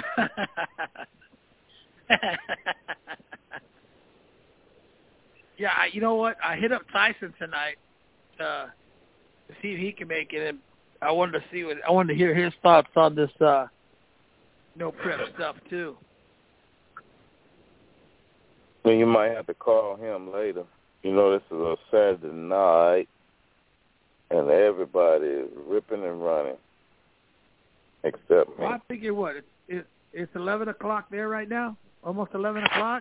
Yeah, you know what? I hit up Tyson tonight to see if he can make it, and I wanted to hear his thoughts on this no prep stuff too. Well, you might have to call him later. You know, this is a Saturday night, and everybody is ripping and running, except me. Well, I figure what? It's 11 o'clock there right now? Almost 11 o'clock?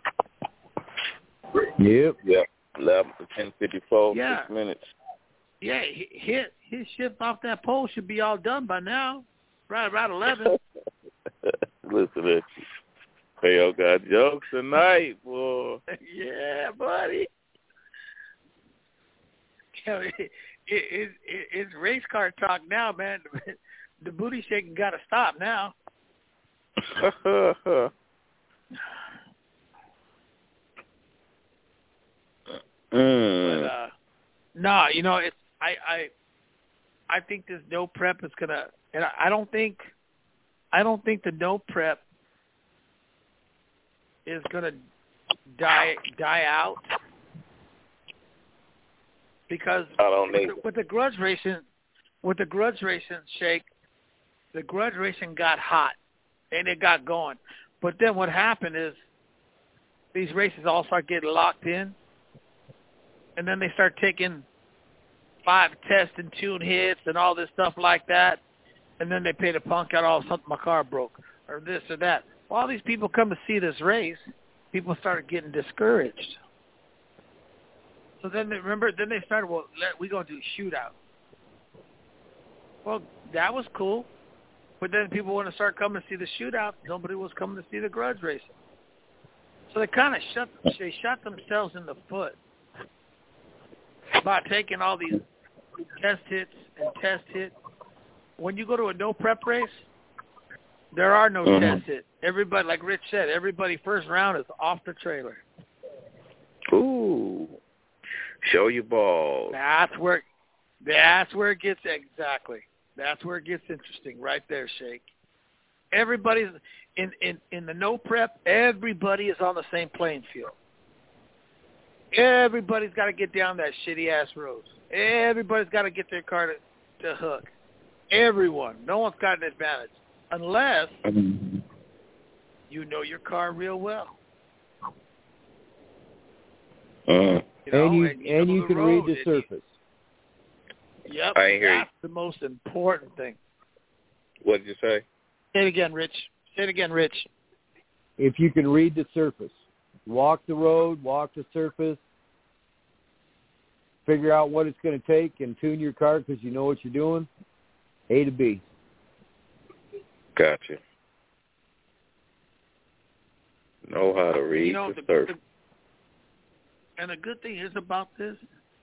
Yep. Yeah, 11 to 10:54, yeah. 6 minutes. Yeah, his shift off that pole should be all done by now. Right around 11. Listen at you. Phil got jokes tonight, boy. Yeah, buddy. It's race car talk now, man. The booty shaking got to stop now. But, no, you know, it's I think this no prep is gonna, and I don't think the no prep is gonna die out because I don't need with the grudge racing, Shake, the grudge racing got hot and it got going, but then what happened is these races all start getting locked in, and then they start taking 5 test and tune hits and all this stuff like that, and then they pay the punk out, oh, something, my car broke, or this or that. Well, all these people come to see this race, people started getting discouraged. So then they started, well, we going to do shootout. Well, that was cool, but then people want to start coming to see the shootout. Nobody was coming to see the grudge racing. So they kind of shot themselves in the foot by taking all these test hits and test hits. When you go to a no prep race, there are no test hits. Everybody, like Rich said, everybody first round is off the trailer. Ooh, show your balls. That's where it gets exactly. That's where it gets interesting, right there, Shake. Everybody's in the no prep. Everybody is on the same playing field. Everybody's got to get down that shitty-ass road. Everybody's got to get their car to hook. Everyone. No one's got an advantage. Unless you know your car real well. Mm. You know, and you can read the surface. Yep, I ain't hear that's the most important thing. What did you say? Say it again, Rich. If you can read the surface, walk the road, walk the surface, figure out what it's going to take, and tune your car because you know what you're doing, A to B. Gotcha. Know how to read the surface. And the good thing is about this,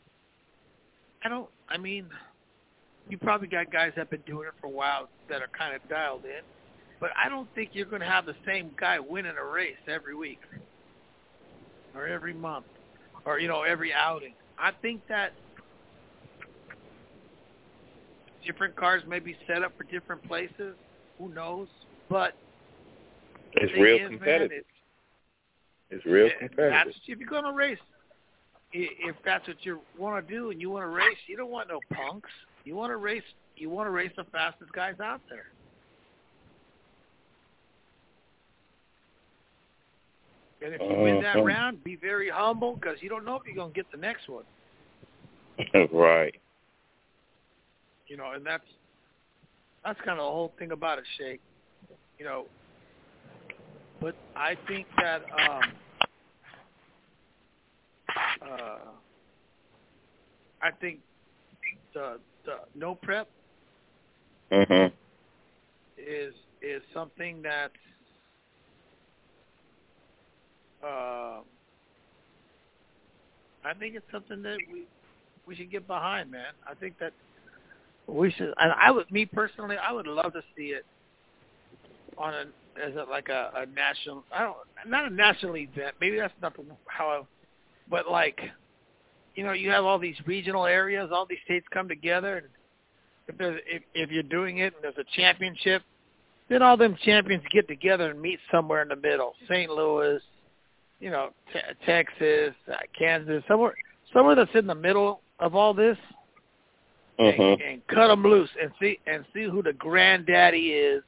you probably got guys that have been doing it for a while that are kind of dialed in, but I don't think you're going to have the same guy winning a race every week or every month or, every outing. I think that different cars may be set up for different places. Who knows? But it's real competitive. It's real competitive. If you're going to race, if that's what you want to do and you want to race, you don't want no punks. You want to race the fastest guys out there. And if you win that round, be very humble because you don't know if you're going to get the next one. Right. And that's kind of the whole thing about it, Shake. But I think that I think the no prep is something that I think it's something that we should get behind, man. I think that we should. And I would love to see it on a national. Not a national event. Maybe that's not but you have all these regional areas, all these states come together, and if you're doing it and there's a championship, then all them champions get together and meet somewhere in the middle. St. Louis, Texas, Kansas, somewhere that's in the middle of all this, and cut them loose and see who the granddaddy is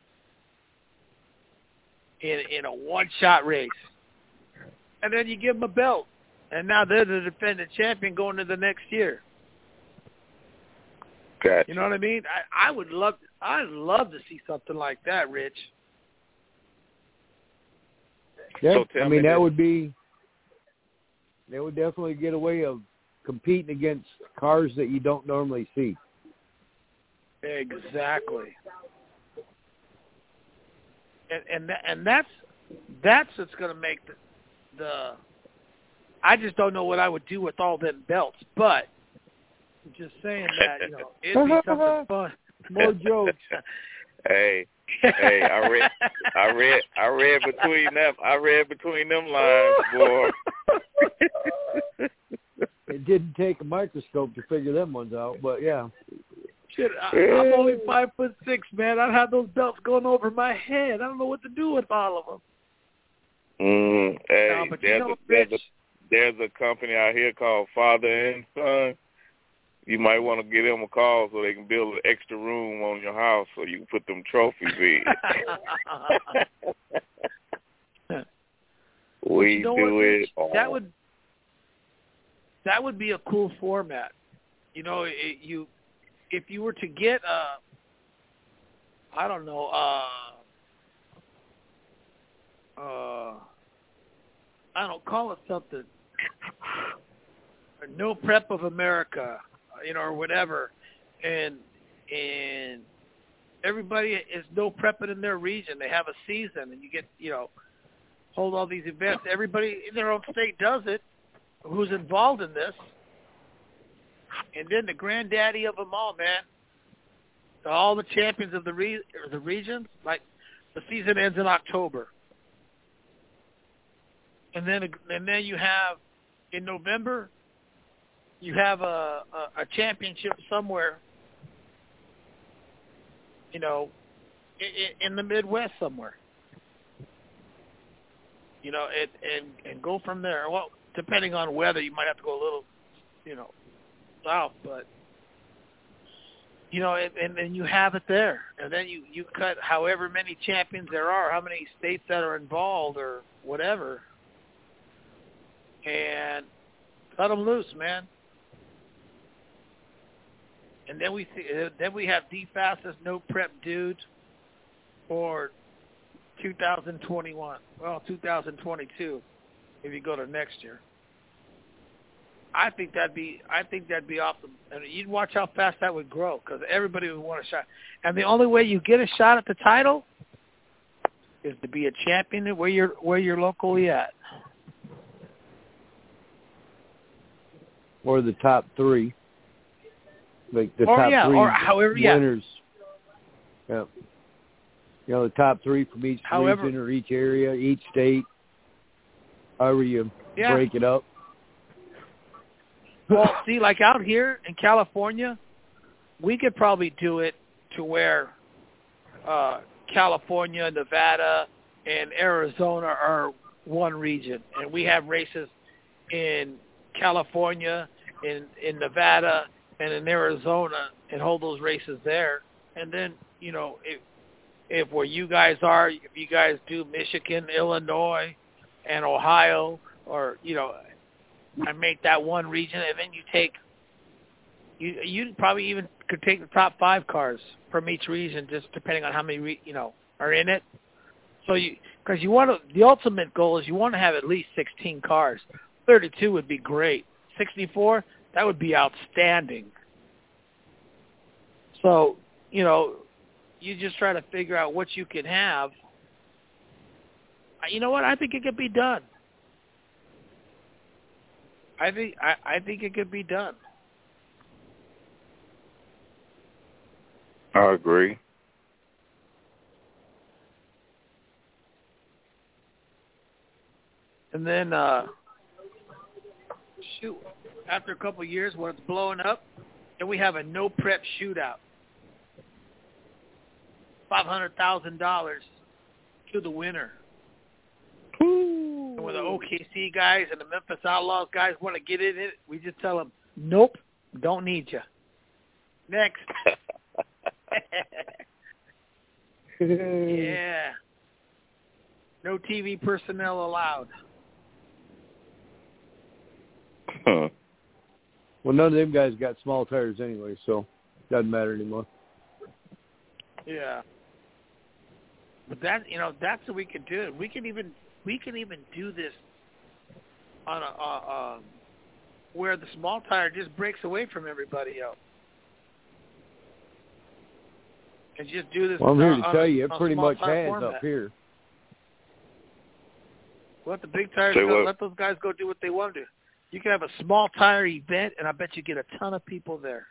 in a one-shot race, and then you give them a belt. And now they're the defending champion going to the next year. Gotcha. You know what I mean? I'd love to see something like that, Rich. Yeah, so that would definitely get a way of competing against cars that you don't normally see. Exactly. And that's what's going to make the I just don't know what I would do with all them belts, but I'm just saying that, it'd be something fun. More jokes. Hey, I read between them. I read between them lines, boy. It didn't take a microscope to figure them ones out, but yeah. Shit, I'm only 5'6", man. I'd have those belts going over my head. I don't know what to do with all of them. Hey, there's a company out here called Father and Son. You might want to give them a call so they can build an extra room on your house so you can put them trophies in. We do it all. That would be a cool format. If you were to get I don't call it something, No Prep of America, or whatever, and everybody is no prepping in their region. They have a season, and you get, hold all these events. Everybody in their own state does it, who's involved in this, and then the granddaddy of them all, man, all the champions of the regions, like the season ends in October. And then you have, in November, you have a championship somewhere, in the Midwest somewhere. And go from there. Well, depending on weather, you might have to go a little, south, but, and then you have it there. And then you cut however many champions there are, how many states that are involved or whatever. and cut them loose, man. And then we have the fastest no prep dude for 2021. Well, 2022, if you go to next year. I think that'd be awesome. And you'd watch how fast that would grow, because everybody would want a shot. And the only way you get a shot at the title is to be a champion where you're locally at. Or the top three. Like the or, top yeah, three or however, winners. Yeah. You know, the top three from each However, region or each area, each state, however you break it up. Well, see, like out here in California, we could probably do it to where California, Nevada, and Arizona are one region. And we have races in California, in Nevada, and in Arizona, and hold those races there. And then, you know, if where you guys are, if you guys do Michigan, Illinois, and Ohio, or, you know, and make that one region, and then you probably even could take the top 5 cars from each region, just depending on how many are in it. So because the ultimate goal is you want to have at least 16 cars. 32 would be great. 64, that would be outstanding. So, you know, you just try to figure out what you can have. You know what? I think it could be done. I think it could be done. I agree. And then, after a couple of years when it's blowing up, then we have a no prep shootout. $500,000 to the winner. And when the OKC guys and the Memphis Outlaws guys want to get in it, we just tell them, nope, don't need you. Next. Yeah. No TV personnel allowed. Huh. Well, none of them guys got small tires anyway, so it doesn't matter anymore. Yeah. But that's what we could do. We can even do this on a where the small tire just breaks away from everybody else. And just do this. Well, I'm here to tell you, it pretty much has format. up here. Let the big tires go. Let those guys go do what they want to do. You can have a small tire event, and I bet you get a ton of people there.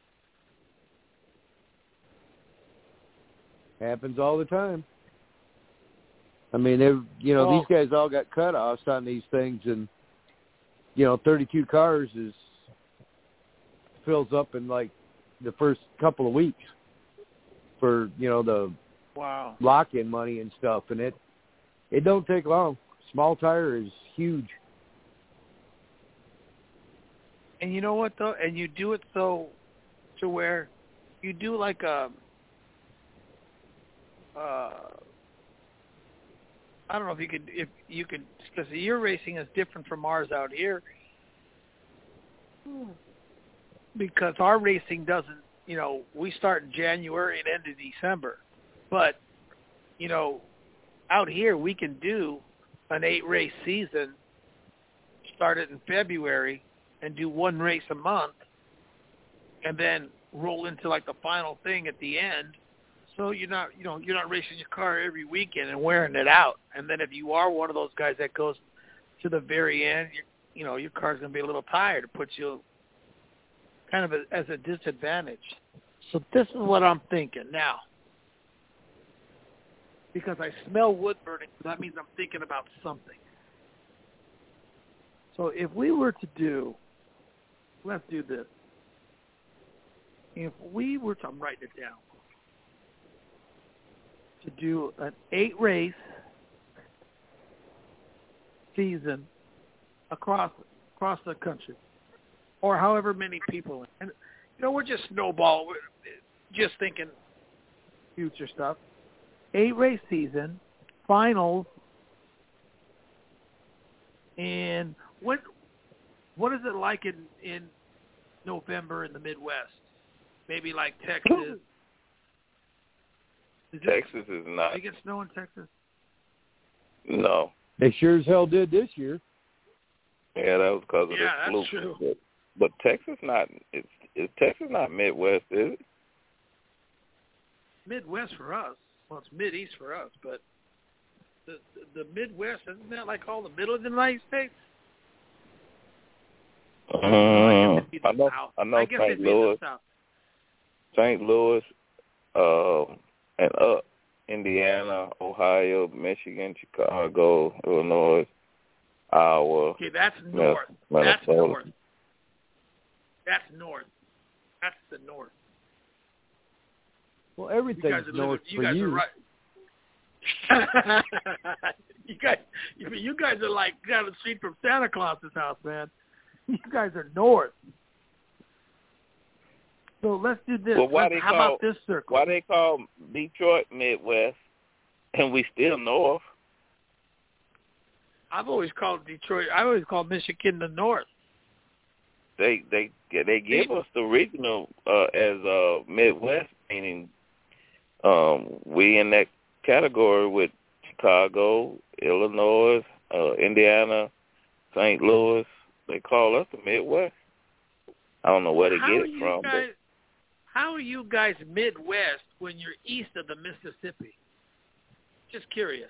Happens all the time. I mean, these guys all got cutoffs on these things, and 32 cars fills up in like the first couple of weeks for the lock-in money and stuff, and it don't take long. Small tire is huge. And you know what though? And you do it so to where you do like a I don't know if you could because your racing is different from ours out here because our racing doesn't, we start in January and end in December. But, out here we can do an 8-race season, start it in February and do one race a month and then roll into like the final thing at the end. So you're not racing your car every weekend and wearing it out. And then if you are one of those guys that goes to the very end, your car's going to be a little tired. It puts you kind of as a disadvantage. So this is what I'm thinking now. Because I smell wood burning, that means I'm thinking about something. So if we were to do, let's do this. If we were to, I'm writing it down, to do an 8-race season across the country, or however many people. And we're just snowball. We're just thinking future stuff. 8-race season, finals, and what is it like in November in the Midwest? Maybe like Texas. Texas is not. They get snow in Texas? No. They sure as hell did this year. Yeah, that was because of the that's fluke. true. But Texas not. Is Texas not Midwest? Is it? Midwest for us. Well, it's Mideast for us, but the Midwest, isn't that like all the middle of the United States? I know I guess St. it'd be Louis. the South. St. Louis, and up, Indiana, Ohio, Michigan, Chicago, Illinois, Iowa. Okay, that's north. Minnesota. That's north. That's north. That's the north. Well, everything's north for you. Are right. you guys are like down the street from Santa Claus's house, man. You guys are north. So let's do this. Well, How about this circle? Why they call Detroit Midwest and we still north? I've always called Detroit. I always called Michigan the north. They give us the regional as Midwest, meaning we in that category with Chicago, Illinois, Indiana, St. Louis. They call us the Midwest. I don't know where they get it from. How are you guys Midwest when you're east of the Mississippi? Just curious.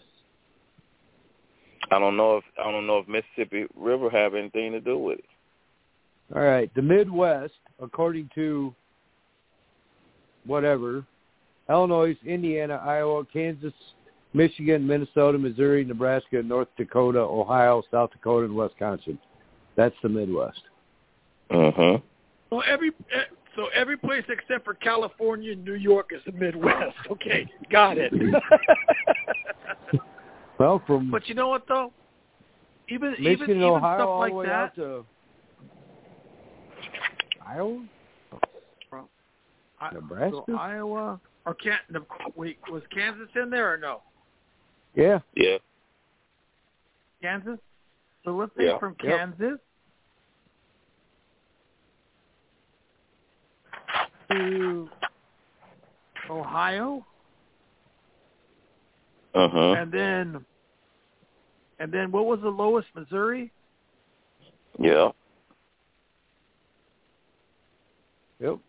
I don't know if Mississippi River have anything to do with it. All right, the Midwest, according to whatever, Illinois, Indiana, Iowa, Kansas, Michigan, Minnesota, Missouri, Nebraska, North Dakota, Ohio, South Dakota, and Wisconsin. That's the Midwest. Mm-hmm. So every place except for California and New York is the Midwest. Okay, got it. Well, but you know what though? Even Ohio, stuff all like the way that. Out to Iowa, Nebraska, so Iowa, or wait, was Kansas in there or no? Yeah. Yeah. Kansas. So let's say from Kansas to Ohio, and then what was the lowest? Missouri. Yeah. Yep.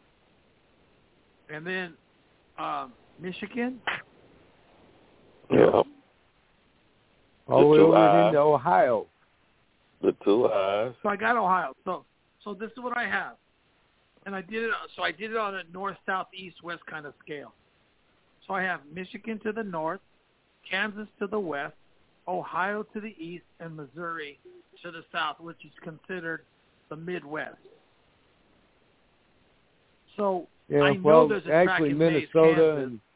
And then Michigan. Yeah. All the way over into Ohio. The two eyes. So I got Ohio. So this is what I have. And I did it. So I did it on a north, south, east, west kind of scale. So I have Michigan to the north, Kansas to the west, Ohio to the east, and Missouri to the south, which is considered the Midwest. So I know there's a track in Minnesota Mays, and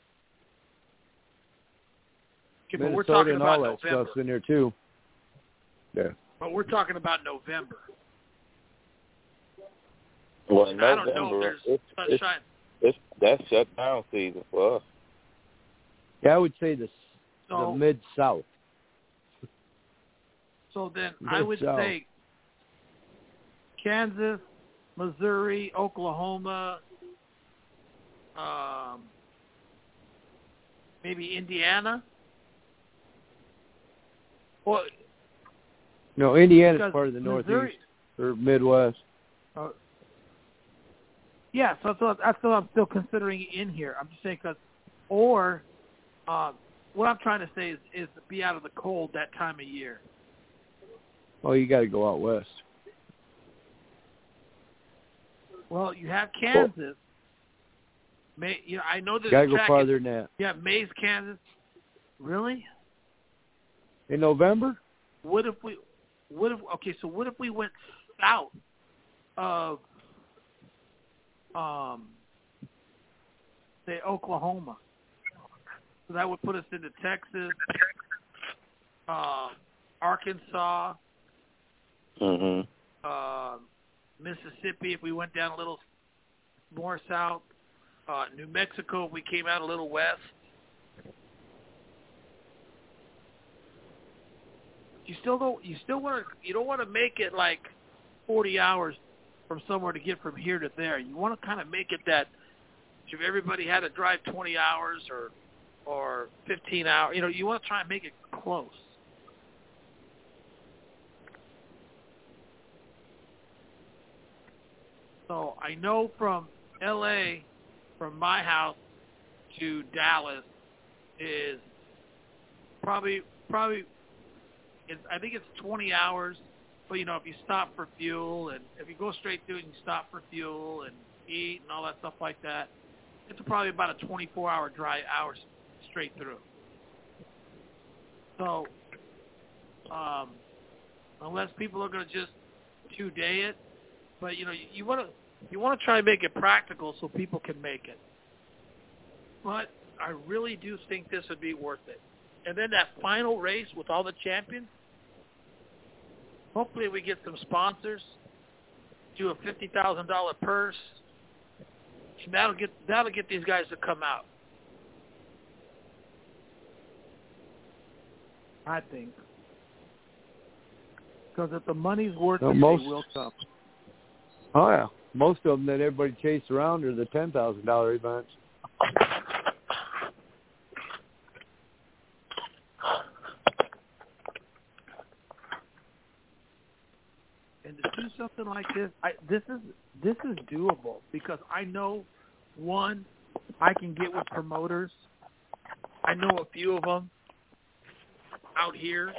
okay, Minnesota we're talking and about all that November. stuff's in there too. Yeah. But we're talking about November. Well, in I don't know November, if there's sunshine. That's shutdown season for us. Yeah, I would say the Mid-South. So then I would say Kansas, Missouri, Oklahoma, maybe Indiana. Well, no, Indiana's part of the Northeast or Midwest. Yeah, so that's what I'm still considering in here. I'm just saying what I'm trying to say is to be out of the cold that time of year. Oh, you got to go out west. Well, you have Kansas. I know there's got to go farther than that. Yeah, Mays, Kansas. Really? In November? What if we went south of say Oklahoma? So that would put us into Texas, Arkansas, Mississippi if we went down a little more south, New Mexico if we came out a little west. you don't want to make it like 40 hours from somewhere to get from here to there. You want to kind of make it that if everybody had to drive 20 hours or 15 hours, you want to try and make it close. So I know from L.A., from my house to Dallas is probably I think it's 20 hours. But, if you stop for fuel and if you go straight through and you stop for fuel and eat and all that stuff like that, it's probably about a 24-hour drive, hours straight through. So unless people are going to just 2-day it, but, you want to try and make it practical so people can make it. But I really do think this would be worth it. And then that final race with all the champions, hopefully we get some sponsors, do a $50,000 purse, and that'll get these guys to come out. I think. Because if the money's worth it, they will come. Oh, yeah. Most of them that everybody chased around are the $10,000 events. And to do something like this, this is doable because I know, one, I can get with promoters. I know a few of them out here.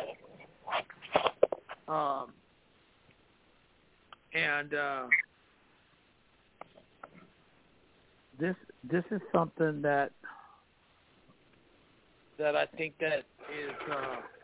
This is something that I think that is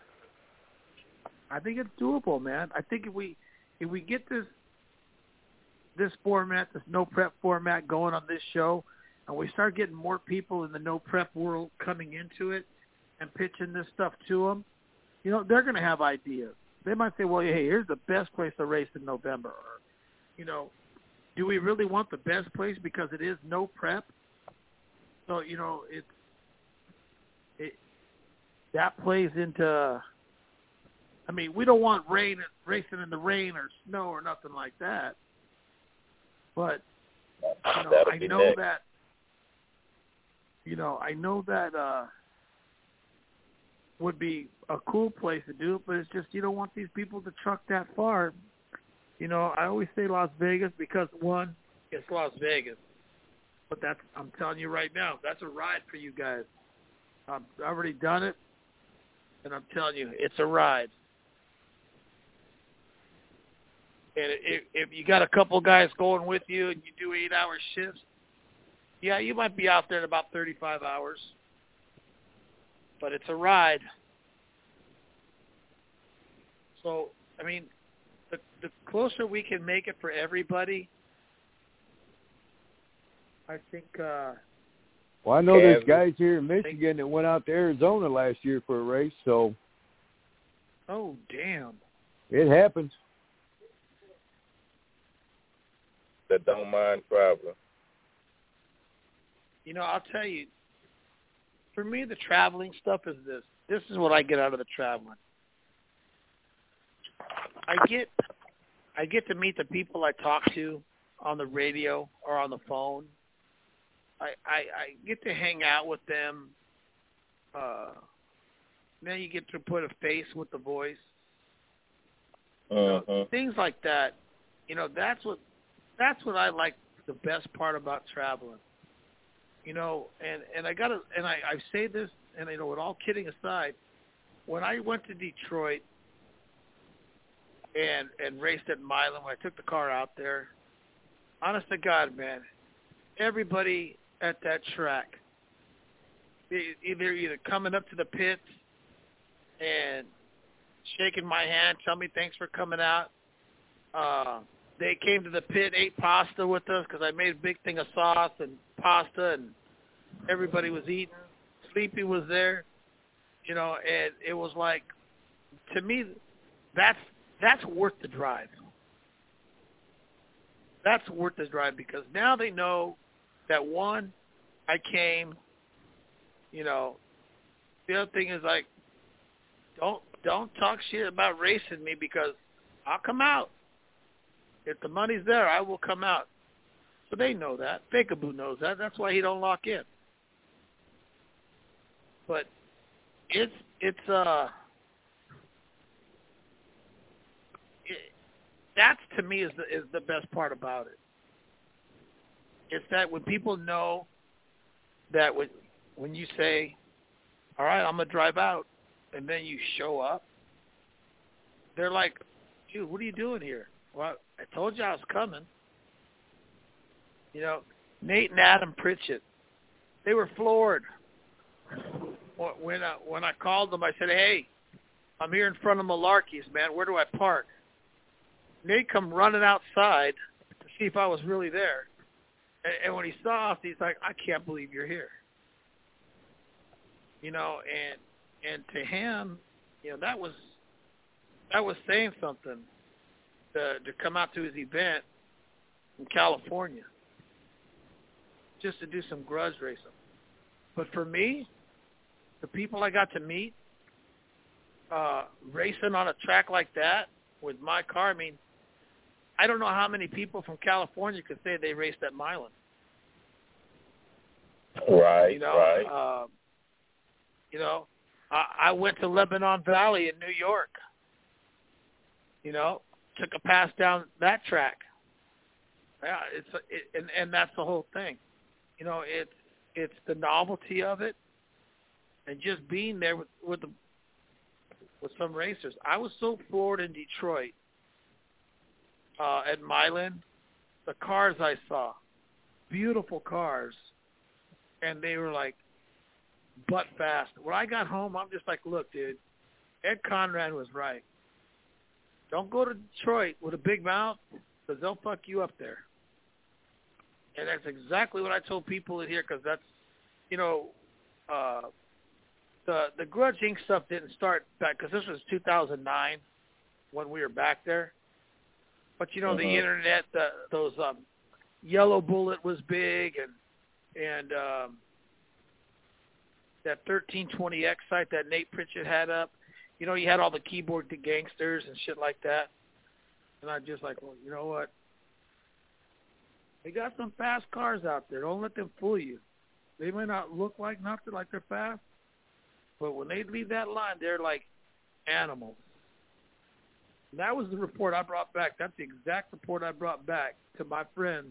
I think it's doable, man. I think if we get this format, this no prep format going on this show, and we start getting more people in the no prep world coming into it and pitching this stuff to them, they're going to have ideas. They might say, well, hey, here's the best place to race in November. Or, do we really want the best place because it is no prep? So, that plays into, I mean, we don't want racing in the rain or snow or nothing like that. But, I know that would be a cool place to do it, but it's just you don't want these people to truck that far. I always say Las Vegas because, one, it's Las Vegas. But I'm telling you right now, that's a ride for you guys. I've already done it, and I'm telling you, it's a ride. And if you got a couple guys going with you and you do 8-hour shifts, yeah, you might be out there in about 35 hours. But it's a ride. So, I mean, the closer we can make it for everybody, I think. Well, I know there's guys here in Michigan that went out to Arizona last year for a race, so. Oh, damn. It happens. That don't mind traveling. I'll tell you, for me, the traveling stuff is this. This is what I get out of the traveling. I get to meet the people I talk to on the radio or on the phone. I get to hang out with them. Then you get to put a face with the voice. Things like that. That's what I like the best part about traveling. And I say this, and with all kidding aside, when I went to Detroit and raced at Milan, when I took the car out there, honest to God, man, everybody at that track, either coming up to the pits and shaking my hand, telling me thanks for coming out. They came to the pit, ate pasta with us because I made a big thing of sauce and pasta, and everybody was eating. Sleepy was there, and it was like, to me, that's worth the drive. That's worth the drive because now they know that, one, I came. The other thing is, like, don't talk shit about racing me because I'll come out. If the money's there, I will come out. So they know that. Fakaboo knows that. That's why he don't lock in. But that's to me is the best part about it. It's that when people know that when you say, all right, I'm going to drive out, and then you show up, they're like, dude, what are you doing here? Well, I told you I was coming. You know, Nate and Adam Pritchett, they were floored. When I called them, I said, hey, I'm here in front of Malarkey's, man. Where do I park? Nate come running outside to see if I was really there. And when he saw us, he's like, I can't believe you're here. You know, and to him, you know, that was saying something to come out to his event in California just to do some grudge racing. But for me, the people I got to meet racing on a track like that with my car, I mean, I don't know how many people from California could say they raced at Milan. Right, you know, right. You know, I went to Lebanon Valley in New York. You know, took a pass down that track. Yeah, and that's the whole thing. You know, it's the novelty of it, and just being there with some racers. I was so floored in Detroit at Milan, the cars I saw, beautiful cars, and they were like butt fast. When I got home, I'm just like, look, dude, Ed Conrad was right. Don't go to Detroit with a big mouth because they'll fuck you up there. And that's exactly what I told people in here because that's, you know, the Grudge Inc. stuff didn't start back because this was 2009 when we were back there. But, you know, the internet, those Yellow Bullet was big and that 1320X site that Nate Pritchett had up. You know, you had all the keyboard gangsters and shit like that. And I just like, well, you know what? They got some fast cars out there. Don't let them fool you. They may not look like nothing like they're fast, but when they leave that line, they're like animals. And that was the report I brought back. That's the exact report I brought back to my friends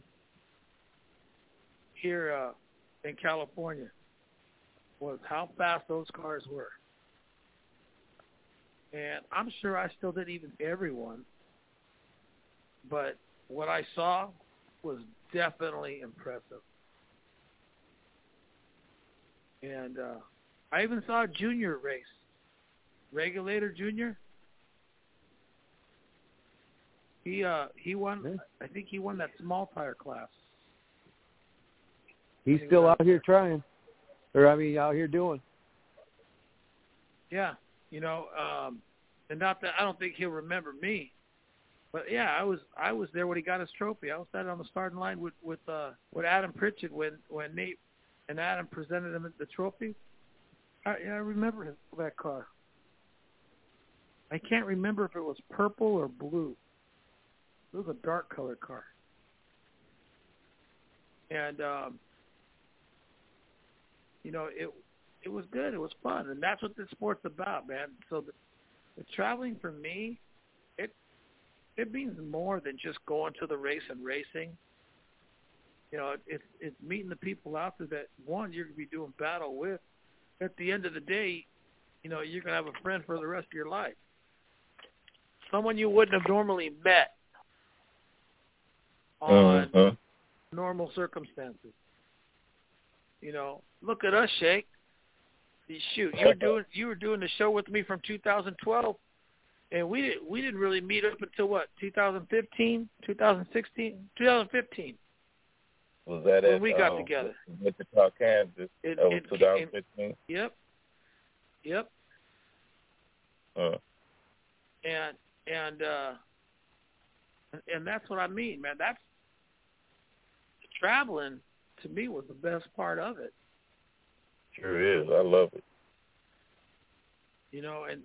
here in California, was how fast those cars were. And I'm sure I still didn't even everyone, but what I saw was definitely impressive. And I even saw a junior race. Regulator Junior. He won. I think he won that small tire class. He's still out here trying, out here doing. Yeah, you know, and not that I don't think he'll remember me, but yeah, I was there when he got his trophy. I was standing on the starting line with Adam Pritchett when Nate and Adam presented him the trophy. I remember that car. I can't remember if it was purple or blue. It was a dark colored car. And you know, it was good. It was fun, and that's what this sport's about, man. So the traveling for me, it means more than just going to the race and racing. You know, it's meeting the people out there that, one, you're going to be doing battle with. At the end of the day, you know, you're going to have a friend for the rest of your life. Someone you wouldn't have normally met on normal circumstances. You know, look at us, Shake. Shoot, you were doing the show with me from 2012, and we didn't really meet up until what, 2015, 2016, 2015. Was that when we got together? Wichita, Kansas. That was 2015. Yep. And that's what I mean, man. That's traveling. To me, was the best part of it. Sure is. I love it. you know, and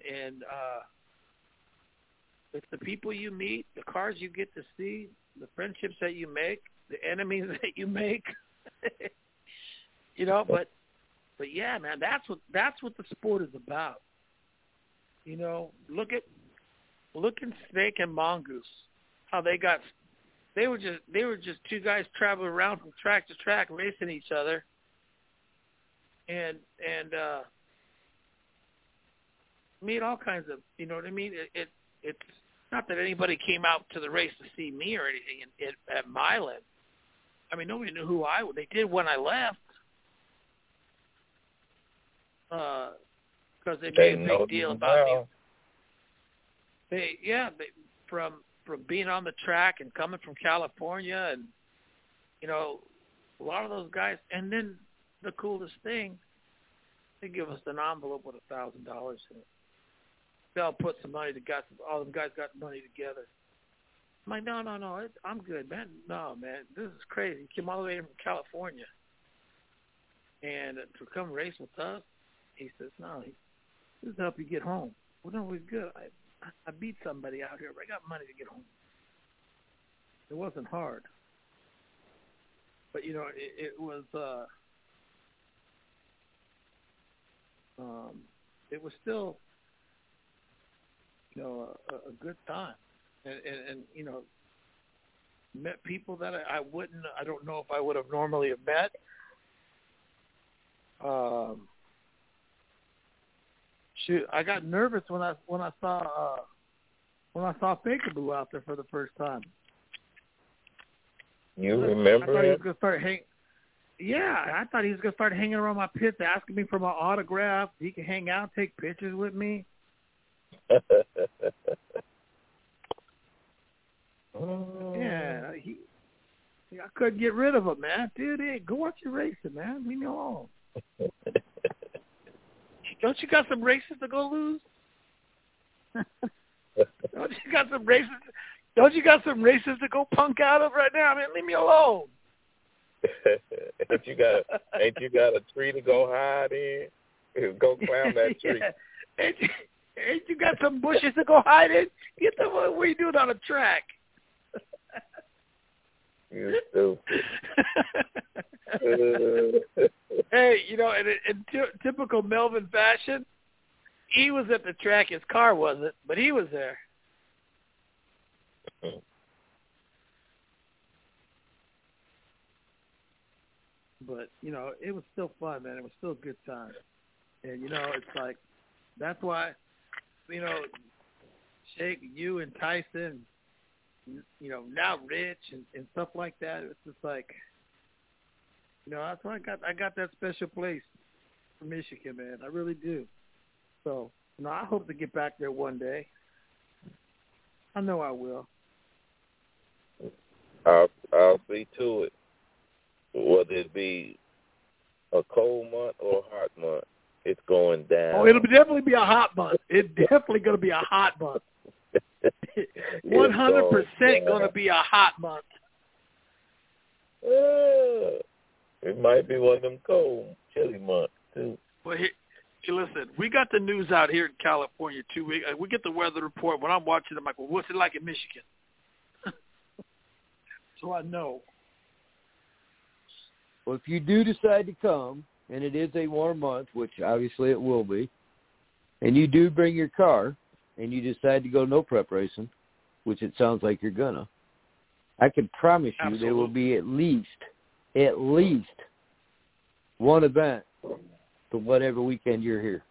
it's the people you meet, the cars you get to see, the friendships that you make, the enemies that you make, you know. But yeah, man, that's what the sport is about. You know, look at Snake and Mongoose, how they were just two guys traveling around from track to track racing each other, and meet all kinds of, you know what I mean? It's not that anybody came out to the race to see me or anything at Milan. I mean, nobody knew who I was. They did when I left, because they made a big deal about me. From being on the track and coming from California, and you know, a lot of those guys. And then the coolest thing, they give us an envelope with $1,000 in it. They'll put some money together. All them guys got money together. I'm like, no, I'm good, man. No, man, this is crazy. He came all the way from California, and to come race with us, he says, no, this is to help you get home. Well, no, we're good. I beat somebody out here, but I got money to get home. It wasn't hard, but you know, it was still, you know, a good time, and you know, met people that I don't know if I would have normally have met. Shoot, I got nervous when I saw Peekaboo out there for the first time. You remember? I thought he was gonna start I thought he was gonna start hanging around my pits, asking me for my autograph. He could hang out, take pictures with me. Yeah, I couldn't get rid of him, man. Dude, hey, go watch your racing, man. Leave me alone. Don't you got some races to go lose? Don't you got some races to go punk out of right now? I mean, leave me alone. Ain't you got a tree to go hide in? Go climb that tree. Yeah. Ain't you got some bushes to go hide in? Get the what are you doing on a track? You stupid. Hey, you know, in typical Melvin fashion, he was at the track. His car wasn't, but he was there. But, you know, it was still fun, man. It was still a good time. And, you know, it's like, that's why, you know, Shake, you and Tyson, you know, now Rich and stuff like that, it's just like, you know, that's why I got that special place for Michigan, man. I really do. So, you know, I hope to get back there one day. I know I will. I'll see to it. Whether it be a cold month or a hot month, it's going down. Oh, it'll definitely be a hot month. It's definitely going to be a hot month. 100% going to be a hot month. It might be one of them cold, chilly months, too. Well, here, listen, we got the news out here in California, too. We get the weather report. When I'm watching, I'm like, well, what's it like in Michigan? So I know. Well, if you do decide to come, and it is a warm month, which obviously it will be, and you do bring your car, and you decide to go no prep racing, which it sounds like you're gonna, I can promise you there will be at least one event for whatever weekend you're here.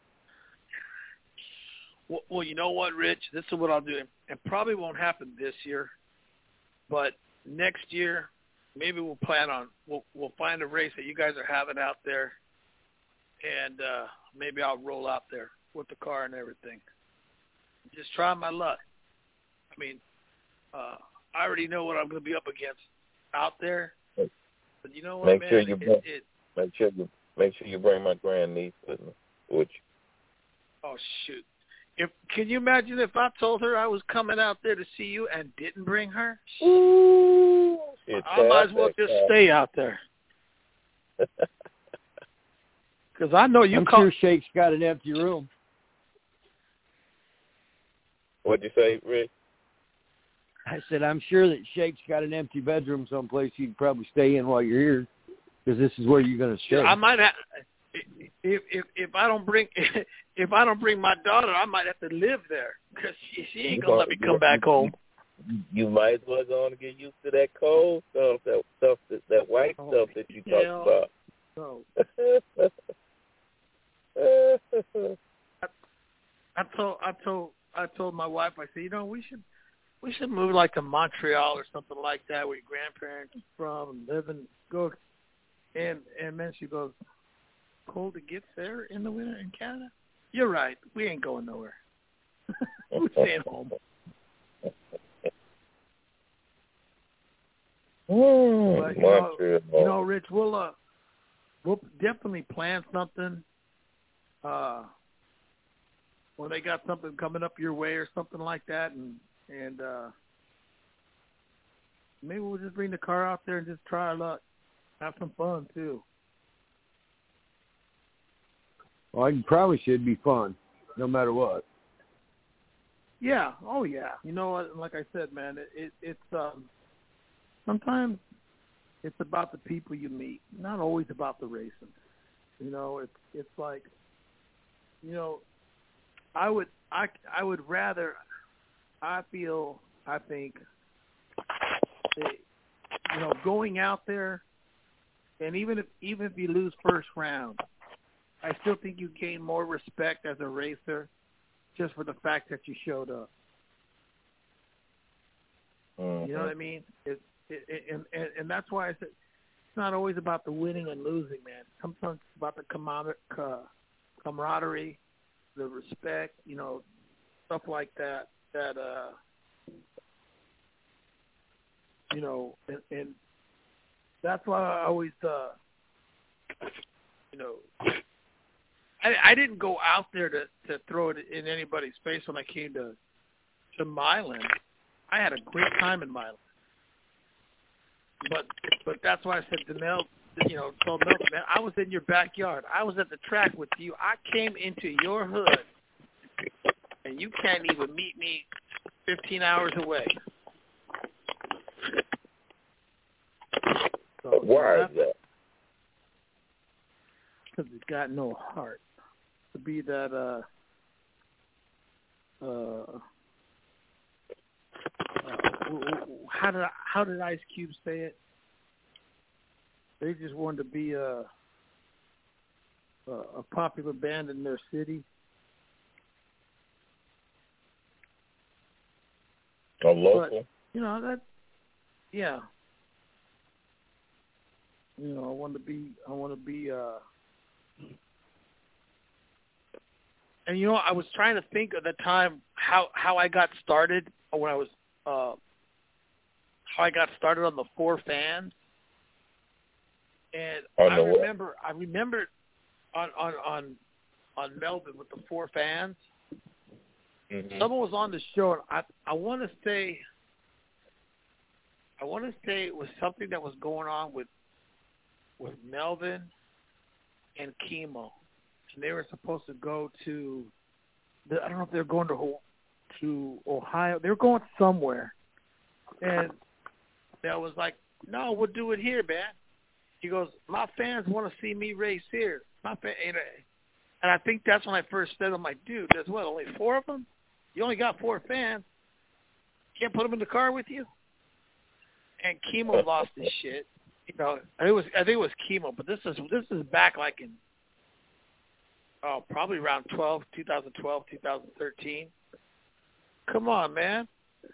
Well, you know what, Rich? This is what I'll do. It probably won't happen this year, but next year, maybe we'll find a race that you guys are having out there, and maybe I'll roll out there with the car and everything. Just try my luck. I mean, I already know what I'm going to be up against out there, but you know what, make man? Sure you bring my grandniece with me. Oh shoot! Can you imagine if I told her I was coming out there to see you and didn't bring her? Ooh, I might as well just stay out there. Because I know you. I'm sure Shake's got an empty room. What'd you say, Rick? I said, I'm sure that Shake's got an empty bedroom someplace you can probably stay in while you're here, because this is where you're going to stay. I might have, if I don't bring my daughter, I might have to live there because she ain't gonna let me come back home. You might as well go on and get used to that cold stuff, that white stuff that you talked about. So. I told my wife, I said, we should move like to Montreal or something like that, where your grandparents are from, and live and go. And then she goes, cold it gets there in the winter in Canada? You're right. We ain't going nowhere. We're staying home. But, Rich, we'll definitely plan something. When they got something coming up your way or something like that, and maybe we'll just bring the car out there and just try our luck. Have some fun too. Well, I promise you it'd be fun, no matter what. Yeah. Oh, yeah. You know what? Like I said, man, it's sometimes it's about the people you meet, not always about the racing. It's like, I would rather. I think, going out there, and even if you lose first round, I still think you gain more respect as a racer just for the fact that you showed up. Mm-hmm. You know what I mean? And that's why I said it's not always about the winning and losing, man. Sometimes it's about the camaraderie, the respect, stuff like that. And that's why I always, I didn't go out there to throw it in anybody's face when I came to Milan. I had a great time in Milan. But that's why I said to Mel, told Mel, man, I was in your backyard. I was at the track with you. I came into your hood, and you can't even meet me 15 hours away. So, why is that? Because it's got no heart. To be that, how did Ice Cube say it? They just wanted to be a popular band in their city. A local. But, that, yeah. I want to be, and I was trying to think of the time how I got started when I was, how I got started on the Four Fans. And I remember on Melbourne with the Four Fans. Mm-hmm. Someone was on the show, and I want to say it was something that was going on with Melvin and Chemo, and they were supposed to go to. I don't know if they were going to Ohio. They were going somewhere, and that was like, no, we'll do it here, man. He goes, my fans want to see me race here. And I think that's when I first said, I'm like, dude, there's what, only 4 of them? You only got 4 fans. Can't put them in the car with you? And Chemo lost his shit. I think it was Chemo, but this is back like in probably around 2012, 2013. Come on, man.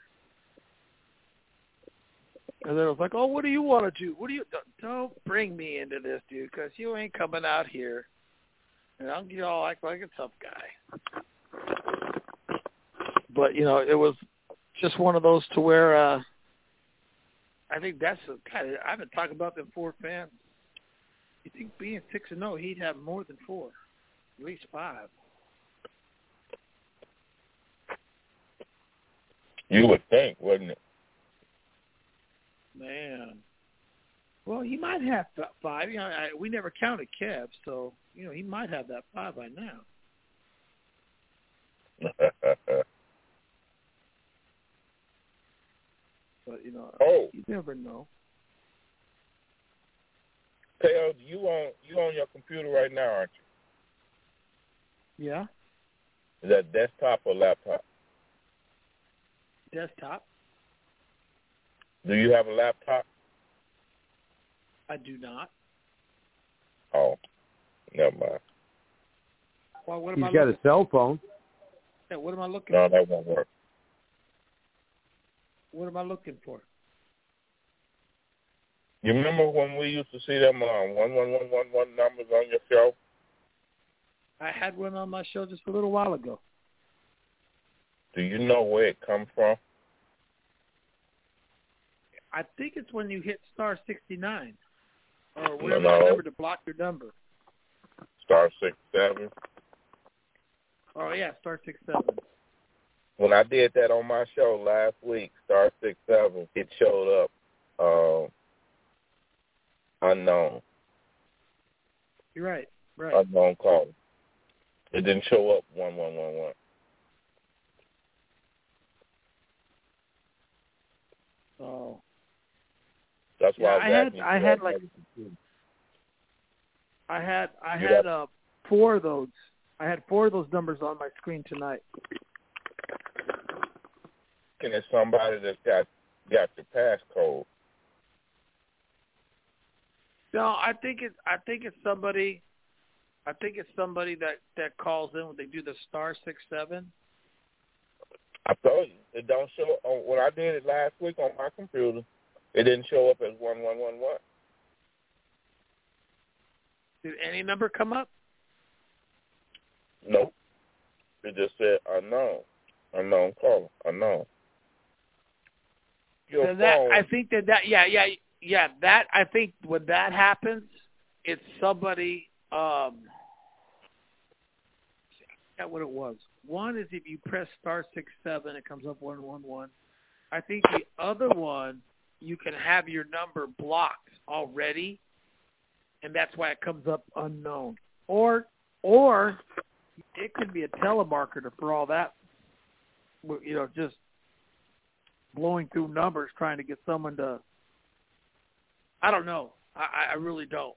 And then I was like, oh, what do you want to do? Don't bring me into this, dude, because you ain't coming out here. And I'll get all act like a tough guy. But, it was just one of those to where I think that's I've been talking about them 4 fans. You think being 6-0, he'd have more than 4, at least 5. You would think, wouldn't it? Man. Well, he might have 5. We never counted Kev, so, he might have that 5 by now. But, you never know. Teo, you on your computer right now, aren't you? Yeah. Is that desktop or laptop? Desktop. Do you have a laptop? I do not. Oh, never mind. Well, what am He's I got looking? a cell phone. Yeah, what am I looking No, for? that won't work. What am I looking for? You remember when we used to see them 11111 numbers on your show? I had one on my show just a little while ago. Do you know where it comes from? I think it's when you hit star 69 or whatever No. that number to block your number. Star 67. Oh, yeah, star 67. When I did that on my show last week, star 67, it showed up unknown. You're right. Unknown caller. It didn't show up 1111. Oh. That's why I had 4 of those. I had 4 of those numbers on my screen tonight. And it's somebody that's got your passcode. No, I think it's somebody. I think it's somebody that calls in when they do the star 67. I told you it don't show. When I did it last week on my computer, it didn't show up as 1111. Did any number come up? Nope. It just said unknown caller, unknown. Your So that phone, I think that that I think when that happens, it's somebody. I forgot what it was. One is if you press star 67, it comes up 111. I think the other one, you can have your number blocked already, and that's why it comes up unknown. Or it could be a telemarketer for all that. Just blowing through numbers trying to get someone to. I don't know. I really don't.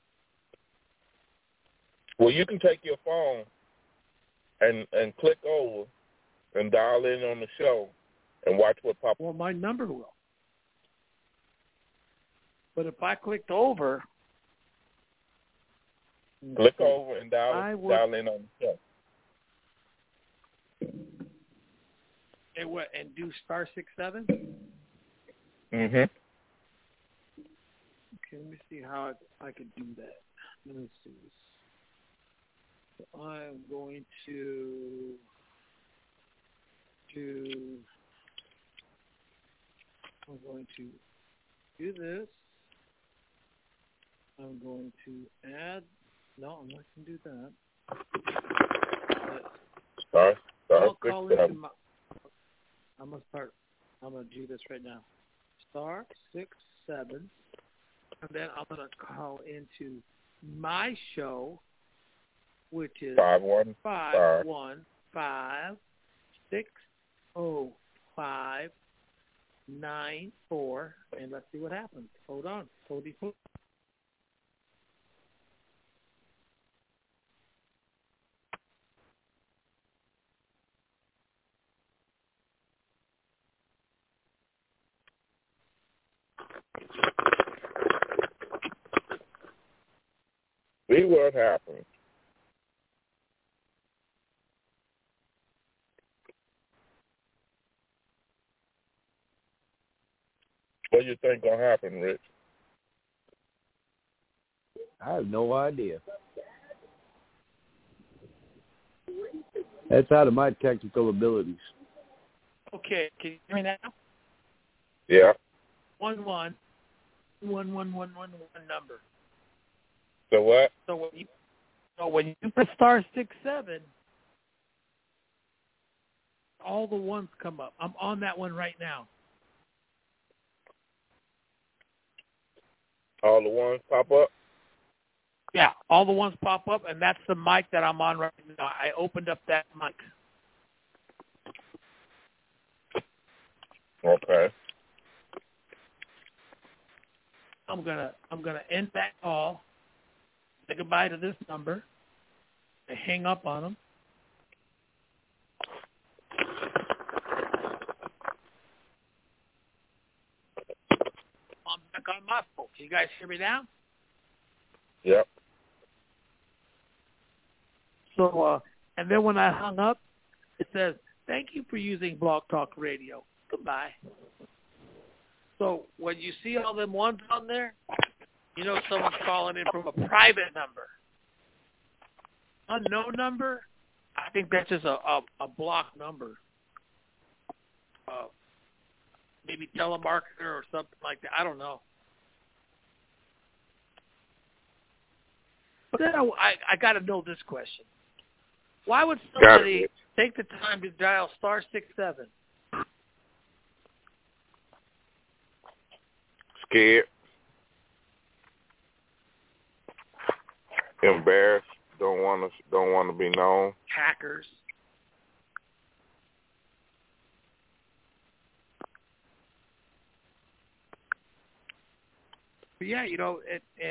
well, you can take your phone and click over and dial in on the show and watch what pops up. Well, my number will. But if I clicked over, Click over and dial in on the show. And do star 67? Mm-hmm. Okay, let me see how I could do that. Let me see. So I'm going to do this. I'm going to add. No, I'm not going to do that. Star I'll 67. call into my. I'm gonna do this right now. Star 67, and then I'm gonna call into my show, which is 515-605-9494, and let's see what happens. Hold on, Cody. See what happens. What do you think gonna happen, Rich? I have no idea. That's out of my technical abilities. Okay, can you hear me now? Yeah. 111111 number. So what? So when you press star 67, all the ones come up. I'm on that one right now. All the ones pop up? Yeah, all the ones pop up, and that's the mic that I'm on right now. I opened up that mic. Okay. I'm gonna end that call, say goodbye to this number, and hang up on them. I'm back on my phone. Can you guys hear me now? Yep. So, and then when I hung up, it says, "Thank you for using Blog Talk Radio. Goodbye." So when you see all them ones on there, you know someone's calling in from a private number. Unknown number, I think that's just a blocked number. Maybe telemarketer or something like that. I don't know. But then I got to know this question. Why would somebody take the time to dial *67? Scared. Embarrassed. Don't want to be known. Hackers. But yeah, you know,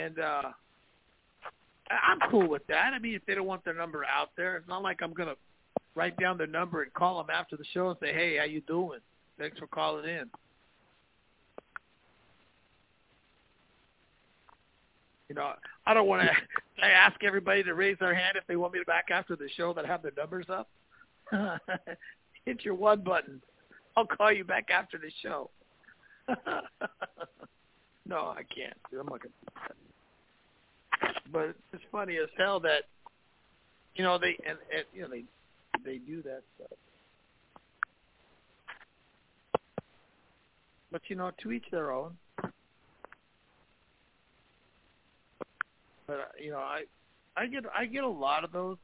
I'm cool with that. I mean, if they don't want their number out there, it's not like I'm going to write down their number and call them after the show and say, "Hey, how you doing? Thanks for calling in." You know, I don't want to ask everybody to raise their hand if they want me back after the show that have their numbers up. Hit your one button. I'll call you back after the show. No, I can't. I'm not going to do that. But it's funny as hell that, you know, they do that stuff. But, you know, to each their own. But, you know, I get a lot of those.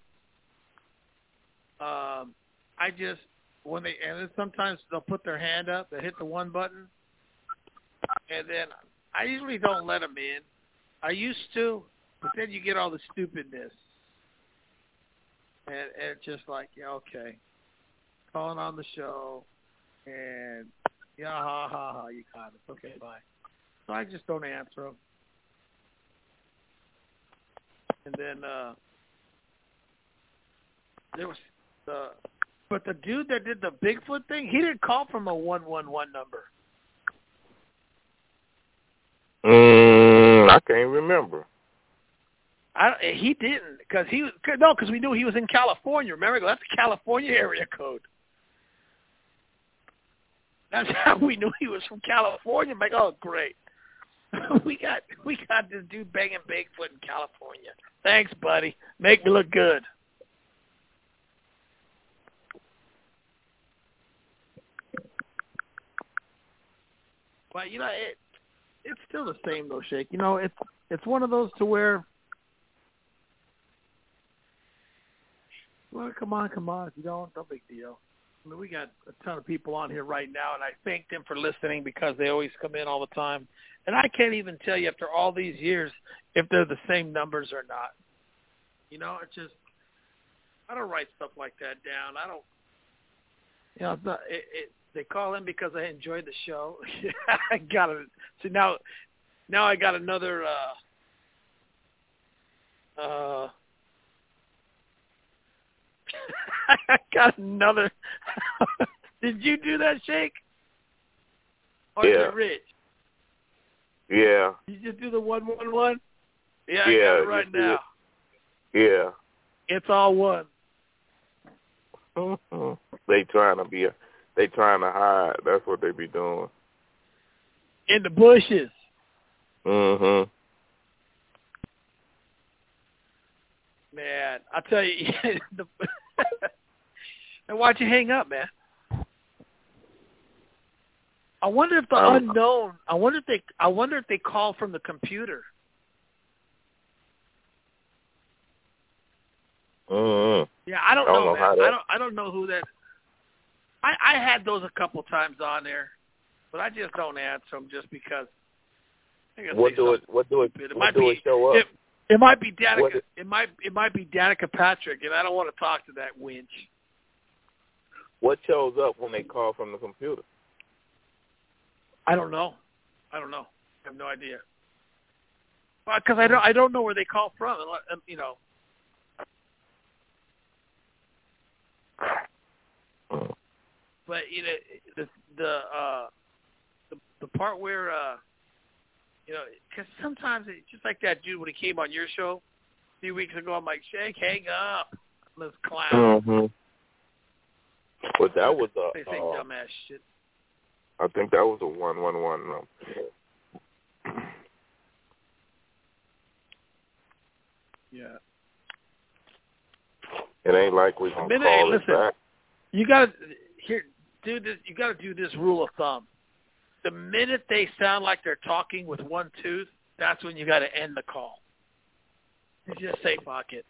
And then sometimes they'll put their hand up, they hit the one button, and then I usually don't let them in. I used to, but then you get all the stupidness. And it's just like, yeah, okay. Calling on the show, and yeah, ha, ha, ha, you got it. Okay, bye. So I just don't answer them. And then there was but the dude that did the Bigfoot thing, he didn't call from a 111 number. I can't remember. He didn't because we knew he was in California. Remember, that's a California area code. That's how we knew he was from California. I'm like, oh great, we got this dude banging Bigfoot in California. Thanks, buddy. Make me look good. But you know, it's still the same though, Shake. You know, it's one of those to where, well, come on. If you don't, no big deal. I mean, we got a ton of people on here right now, and I thank them for listening because they always come in all the time. And I can't even tell you after all these years if they're the same numbers or not. You know, it's just, I don't write stuff like that down. I don't, you know, it's not, they call in because I enjoyed the show. I got it. So now I got another, I got another. Did you do that, Shake? Or yeah. is it Rich? Yeah. You just do the 111? Yeah, I yeah, got it right now. Yeah. It's all one. They trying to hide. That's what they be doing. In the bushes. Mhm. Man, I tell you, and why'd you hang up, man? I wonder if the unknown. I wonder if they call from the computer. Mhm. Yeah, I don't know, man. That... I don't know who that. I had those a couple times on there, but I just don't answer them just because. What do it show up? It might be Danica. It might be Danica Patrick, and I don't want to talk to that winch. What shows up when they call from the computer? I don't know. I have no idea. Well, because I don't know where they call from, you know. But you know the part where you know, because sometimes it's just like that dude when he came on your show a few weeks ago. I'm like, Shake, hang up, this clown. Mm-hmm. But that was they say dumbass shit. I think that was a 111. Yeah. It ain't like we gonna call it back. You gotta do this. You gotta do this rule of thumb. The minute they sound like they're talking with one tooth, that's when you gotta end the call. You just say fuck it.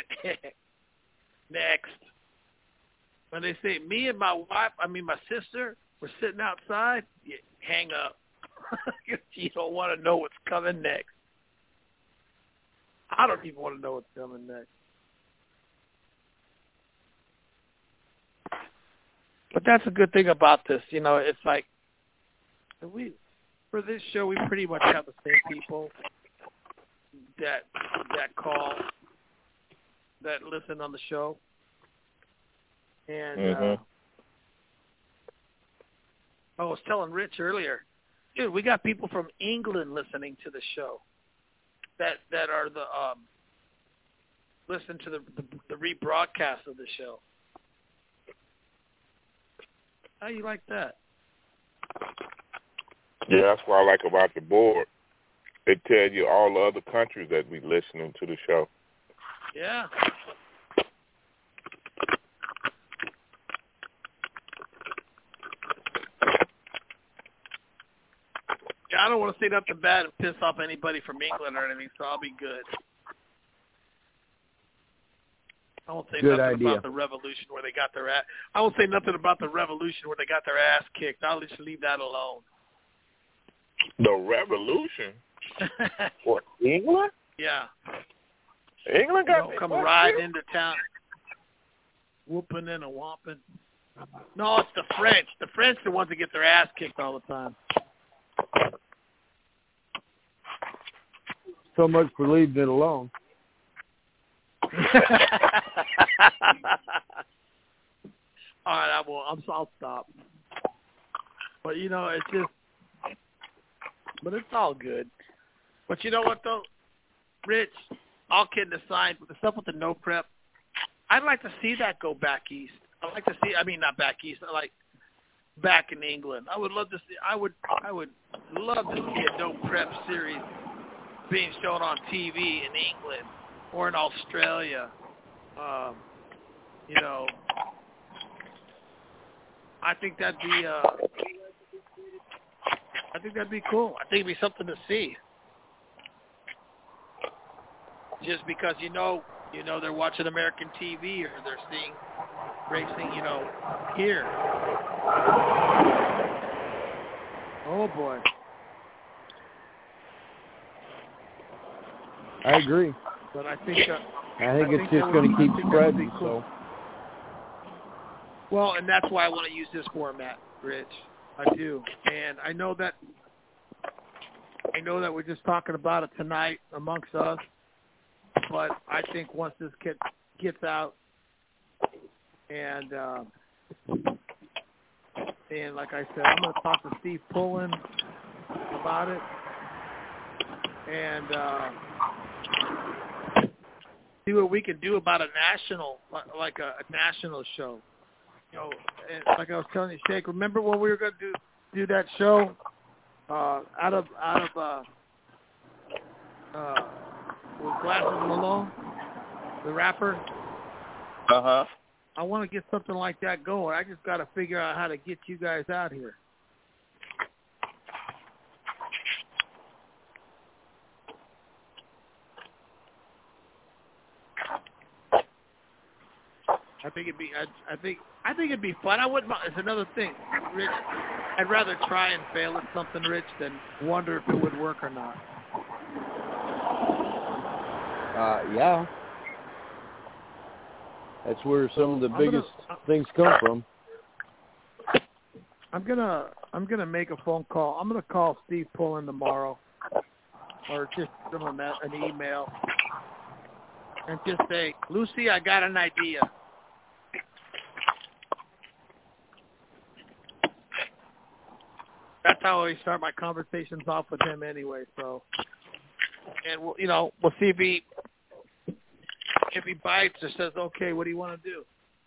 Next. When they say me and my sister, we're sitting outside, you hang up. You don't want to know what's coming next. I don't even want to know what's coming next. But that's a good thing about this. You know, it's like for this show, we pretty much have the same people that call, that listen on the show. And I was telling Rich earlier, dude, we got people from England listening to the show that are the listen to the rebroadcast of the show. How you like that? Yeah, that's what I like about the board. They tell you all the other countries that we listening to the show. Yeah. Yeah, I don't want to say nothing bad and piss off anybody from England or anything, so I'll be good. I won't say nothing about the revolution where they got their ass. I won't say nothing about the revolution where they got their ass kicked. I'll just leave that alone. The revolution? What, England? Yeah. England got come riding into town, whooping and a whomping. No, it's the French. The French are the ones that get their ass kicked all the time. So much for leaving it alone. All right, I'll stop. But you know, it's just, but it's all good. But you know what though, Rich? All kidding aside, with the stuff with the no prep, I'd like to see that go back east. I'd like to see. I mean, not back east. Like back in England. I would love to see. I would love to see a no prep series being shown on TV in England or in Australia. You know, I think that'd be cool. I think it'd be something to see. Just because you know they're watching American TV or they're seeing racing, you know, here. Oh boy. I agree. But I think it's just going to keep spreading. Cool. So. Well, and that's why I want to use this format, Rich. I do, and I know that we're just talking about it tonight amongst us. But I think once this gets out, and like I said, I'm going to talk to Steve Pullen about it, and see what we can do about a national show. You know, and like I was telling you, Shake, remember when we were going to do that show out of with Glasses Malone, the rapper? Uh-huh. I want to get something like that going. I just got to figure out how to get you guys out here. I think it'd be fun. I wouldn't. It's another thing, Rich. I'd rather try and fail at something, Rich, than wonder if it would work or not. Yeah. That's where some of the biggest things come from. I'm gonna make a phone call. I'm gonna call Steve Pullen tomorrow or just send them an email and just say, Lucy, I got an idea. That's how I start my conversations off with him anyway. So, and we'll see if he bites or says, okay, what do you want to do?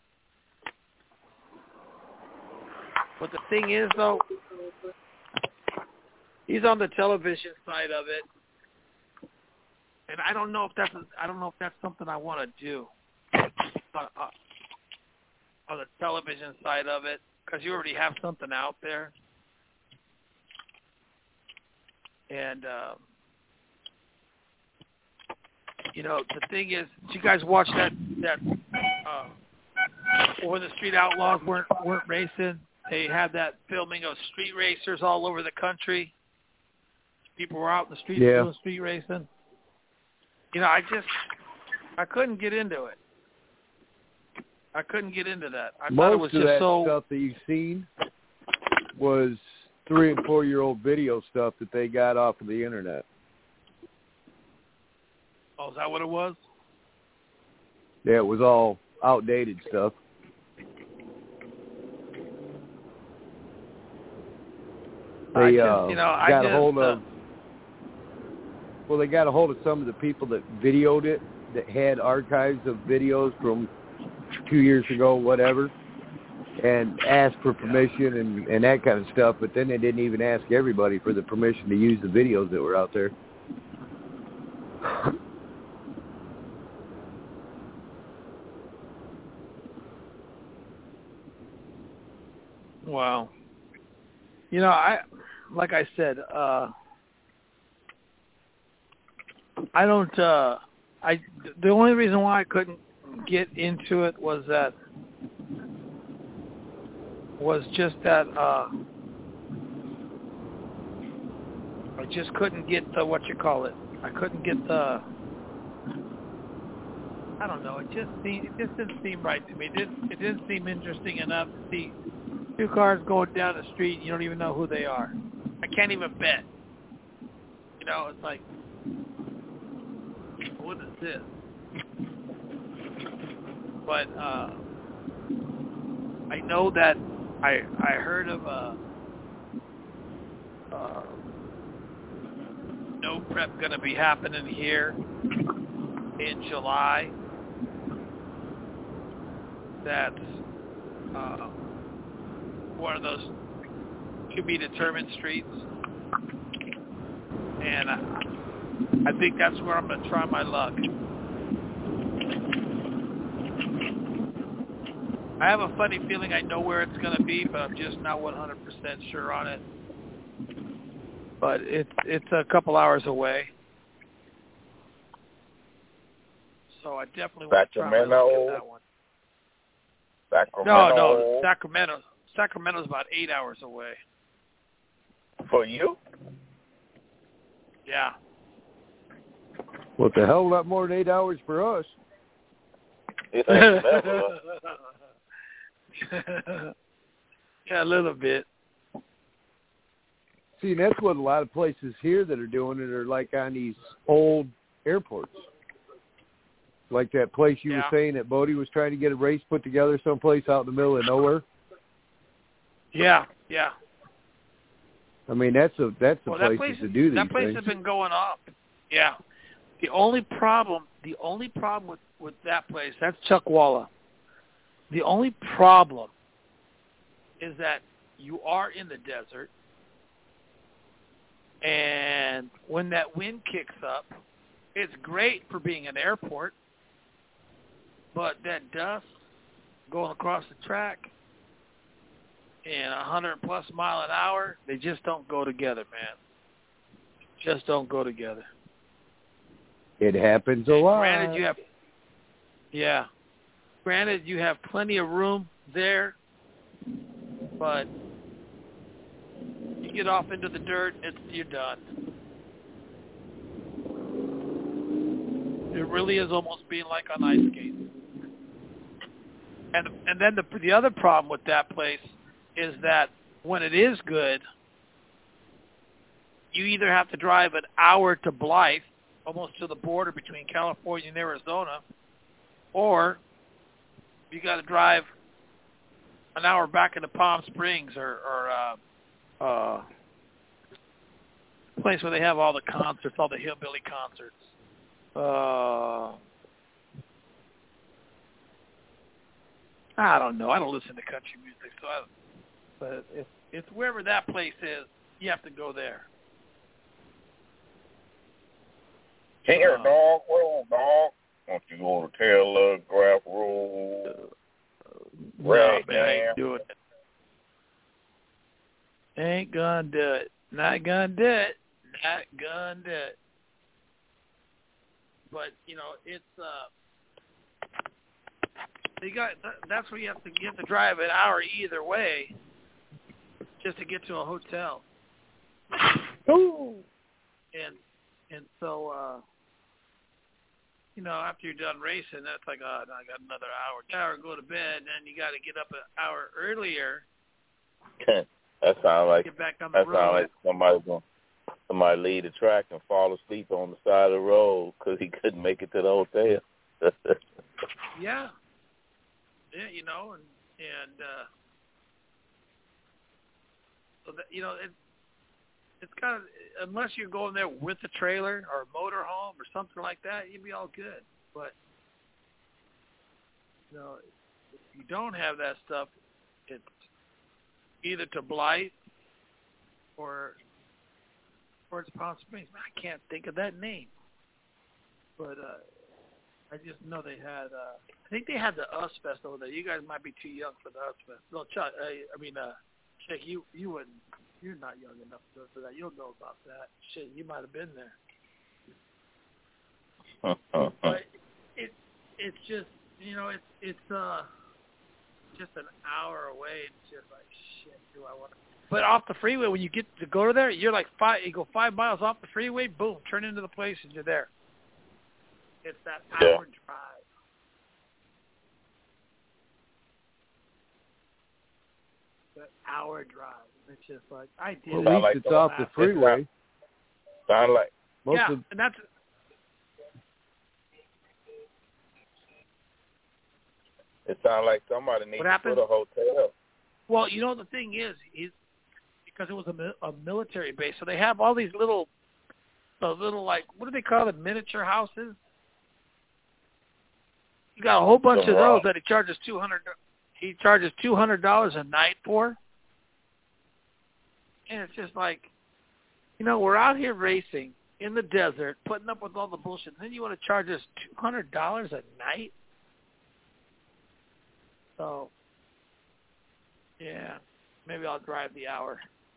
But the thing is, though, he's on the television side of it, and I don't know if that's something I want to do on the television side of it, because you already have something out there. And, the thing is, did you guys watch that When the Street Outlaws weren't racing? They had that filming of street racers all over the country. People were out in the streets doing street racing. I couldn't get into it. I couldn't get into that. I thought it was just so... stuff that you've seen was 3- and 4-year-old video stuff that they got off of the internet. Oh, is that what it was? Yeah, it was all outdated stuff. They got a hold of some of the people that videoed it, that had archives of videos from 2 years ago, whatever, and asked for permission and that kind of stuff, but then they didn't even ask everybody for the permission to use the videos that were out there. Wow. Like I said, I don't, the only reason why I couldn't get into it was just that I just couldn't get the, I couldn't get the, I don't know, it just didn't seem right to me. It didn't seem interesting enough to see two cars going down the street and you don't even know who they are. I can't even bet. It's like, what is this? But I know that I heard of no prep going to be happening here in July. That's one of those to be determined streets, and I think that's where I'm going to try my luck. I have a funny feeling I know where it's going to be, but I'm just not 100% sure on it. But it's a couple hours away, so I definitely want to try my luck at that one. Sacramento. No, Sacramento. Sacramento's about 8 hours away. For you? Yeah. What the hell? Not more than 8 hours for us. It ain't never. Yeah, a little bit. See, that's what a lot of places here that are doing it are like on these old airports. Like that place you were saying that Bodie was trying to get a race put together someplace out in the middle of nowhere. Yeah. I mean, that's the place to do these That place things. has been going up. Yeah. The only problem with that place, that's Chuckwalla. The only problem is that you are in the desert, and when that wind kicks up, it's great for being an airport, but that dust going across the track and 100+ mile an hour, they just don't go together, man. Just don't go together. It happens a lot. Granted, you have plenty of room there, but you get off into the dirt, you're done. It really is almost being like on ice skates. And then the other problem with that place is that when it is good, you either have to drive an hour to Blythe, almost to the border between California and Arizona, or you got to drive an hour back into Palm Springs or a place where they have all the concerts, all the hillbilly concerts. I don't know. I don't listen to country music, but if wherever that place is, you have to go there. Here, dog. Whoa, dog. Don't you go to Telegraph Road? No, man, I ain't doing it. Ain't gonna do it. Not gonna do it. Not gonna do it. But it's that's where you have to drive an hour either way just to get to a hotel. Ooh. And so after you're done racing, that's like, I got another hour. Go to bed, and then you got to get up an hour earlier. That sounds like get back on the road. Somebody leave the track and fall asleep on the side of the road because he couldn't make it to the hotel. Yeah, and so that it's kind of, unless you're going there with a trailer or a motorhome or something like that, you'd be all good. But if you don't have that stuff, it's either to Blythe or it's Palm Springs. I can't think of that name, but I just know they had. I think they had the Ozfest over there. You guys might be too young for the Ozfest. No, Chuck. Chick, you wouldn't. You're not young enough for that. You'll know about that. Shit, you might have been there. But it's just it's just an hour away. It's just like, shit, do I want to? But off the freeway, when you get to go to there, you're like you go 5 miles off the freeway, boom, turn into the place and you're there. It's that hour drive. That hour drive. It's just like, I did. Well, at least it's off the freeway. Sound like. And that's. It sounds like somebody needs to put a hotel. Well, the thing is, because it was a military base, so they have all these little like, what do they call it, miniature houses? You got a whole bunch of those that he charges $200 a night for. And it's just like, we're out here racing in the desert, putting up with all the bullshit. And then you want to charge us $200 a night? So, yeah, maybe I'll drive the hour.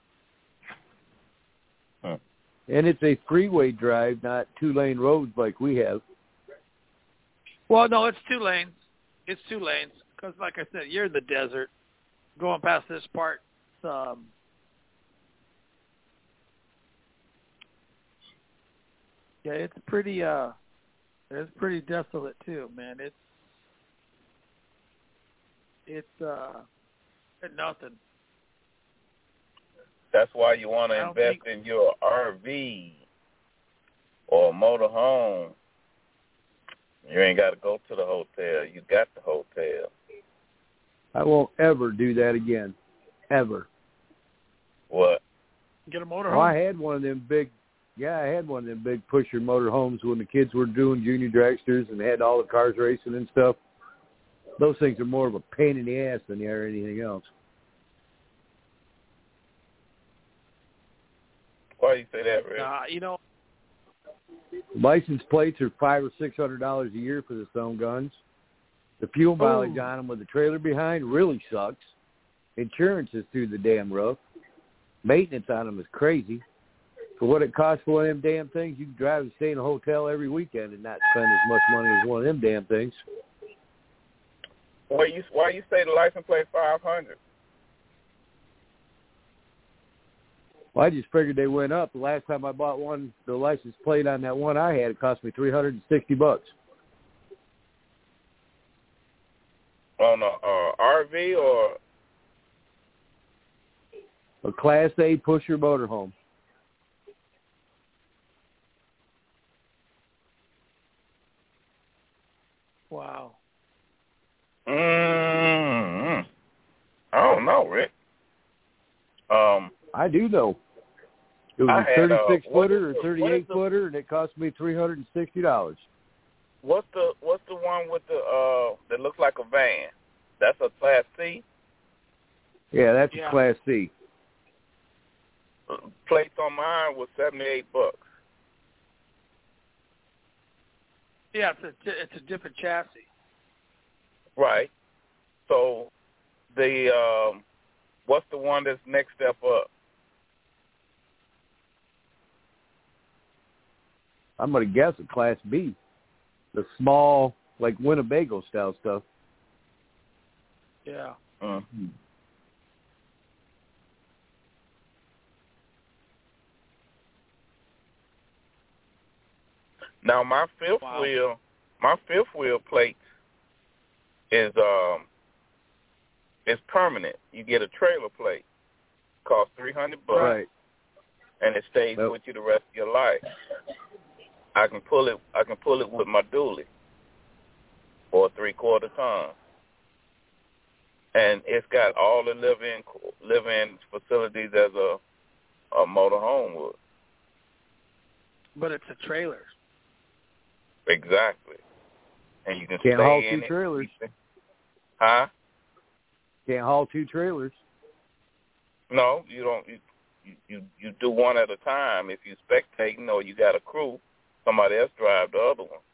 Huh. And it's a freeway drive, not 2-lane roads like we have. Well, no, it's 2 lanes. It's 2 lanes because, like I said, you're in the desert. Going past this part, yeah, it's pretty desolate too, man. It's nothing. That's why you want to invest in your RV or a motorhome. You ain't got to go to the hotel. You got the hotel. I won't ever do that again, ever. What? Get a motorhome? Well, I had one of them big pusher motorhomes when the kids were doing junior dragsters and they had all the cars racing and stuff. Those things are more of a pain in the ass than they are anything else. Why do you say that, Rick? License plates are $500 or $600 a year for the stone guns. The fuel mileage on them with the trailer behind really sucks. Insurance is through the damn roof. Maintenance on them is crazy. For what it costs for one of them damn things, you can drive and stay in a hotel every weekend and not spend as much money as one of them damn things. Why you say the license plate $500? Well, I just figured they went up. The last time I bought one, the license plate on that one I had, it cost me $360. On a RV or a Class A pusher motorhome? I don't know, Rick. I do know. It was a 36-footer or 38-footer, and it cost me $360. What's the one with the that looks like a van? That's a Class C? Yeah, that's a Class C. Plates on mine was $78. Yeah, it's a different chassis. Right. So the what's the one that's next step up? I'm going to guess a Class B. The small, like Winnebago style stuff. Yeah. Mm-hmm. Now my fifth wheel plate is permanent. You get a trailer plate. Costs $300, right? And it stays with you the rest of your life. I can pull it with my dually for a 3/4 ton, and it's got all the live-in facilities as a motorhome would. But it's a trailer. Exactly, and you can can't stay haul in two it. trailers. Huh? Can't haul two trailers. No, you don't. You do one at a time. If you spectating or you got a crew, somebody else drive the other one.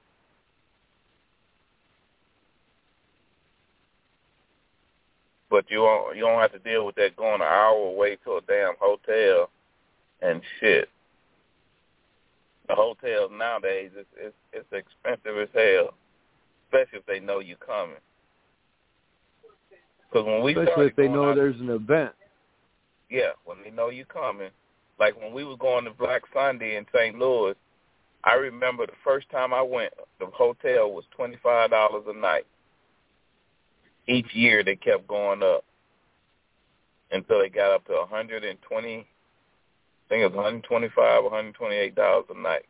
But you don't have to deal with that going an hour away to a damn hotel and shit. The hotels nowadays, it's expensive as hell, especially if they know you coming. Because when we especially if they know there's an event. Yeah, when they know you coming. Like when we was going to Black Sunday in St. Louis, I remember the first time I went, the hotel was $25 a night. Each year they kept going up until they got up to $120. I think it was $125, $128 a night.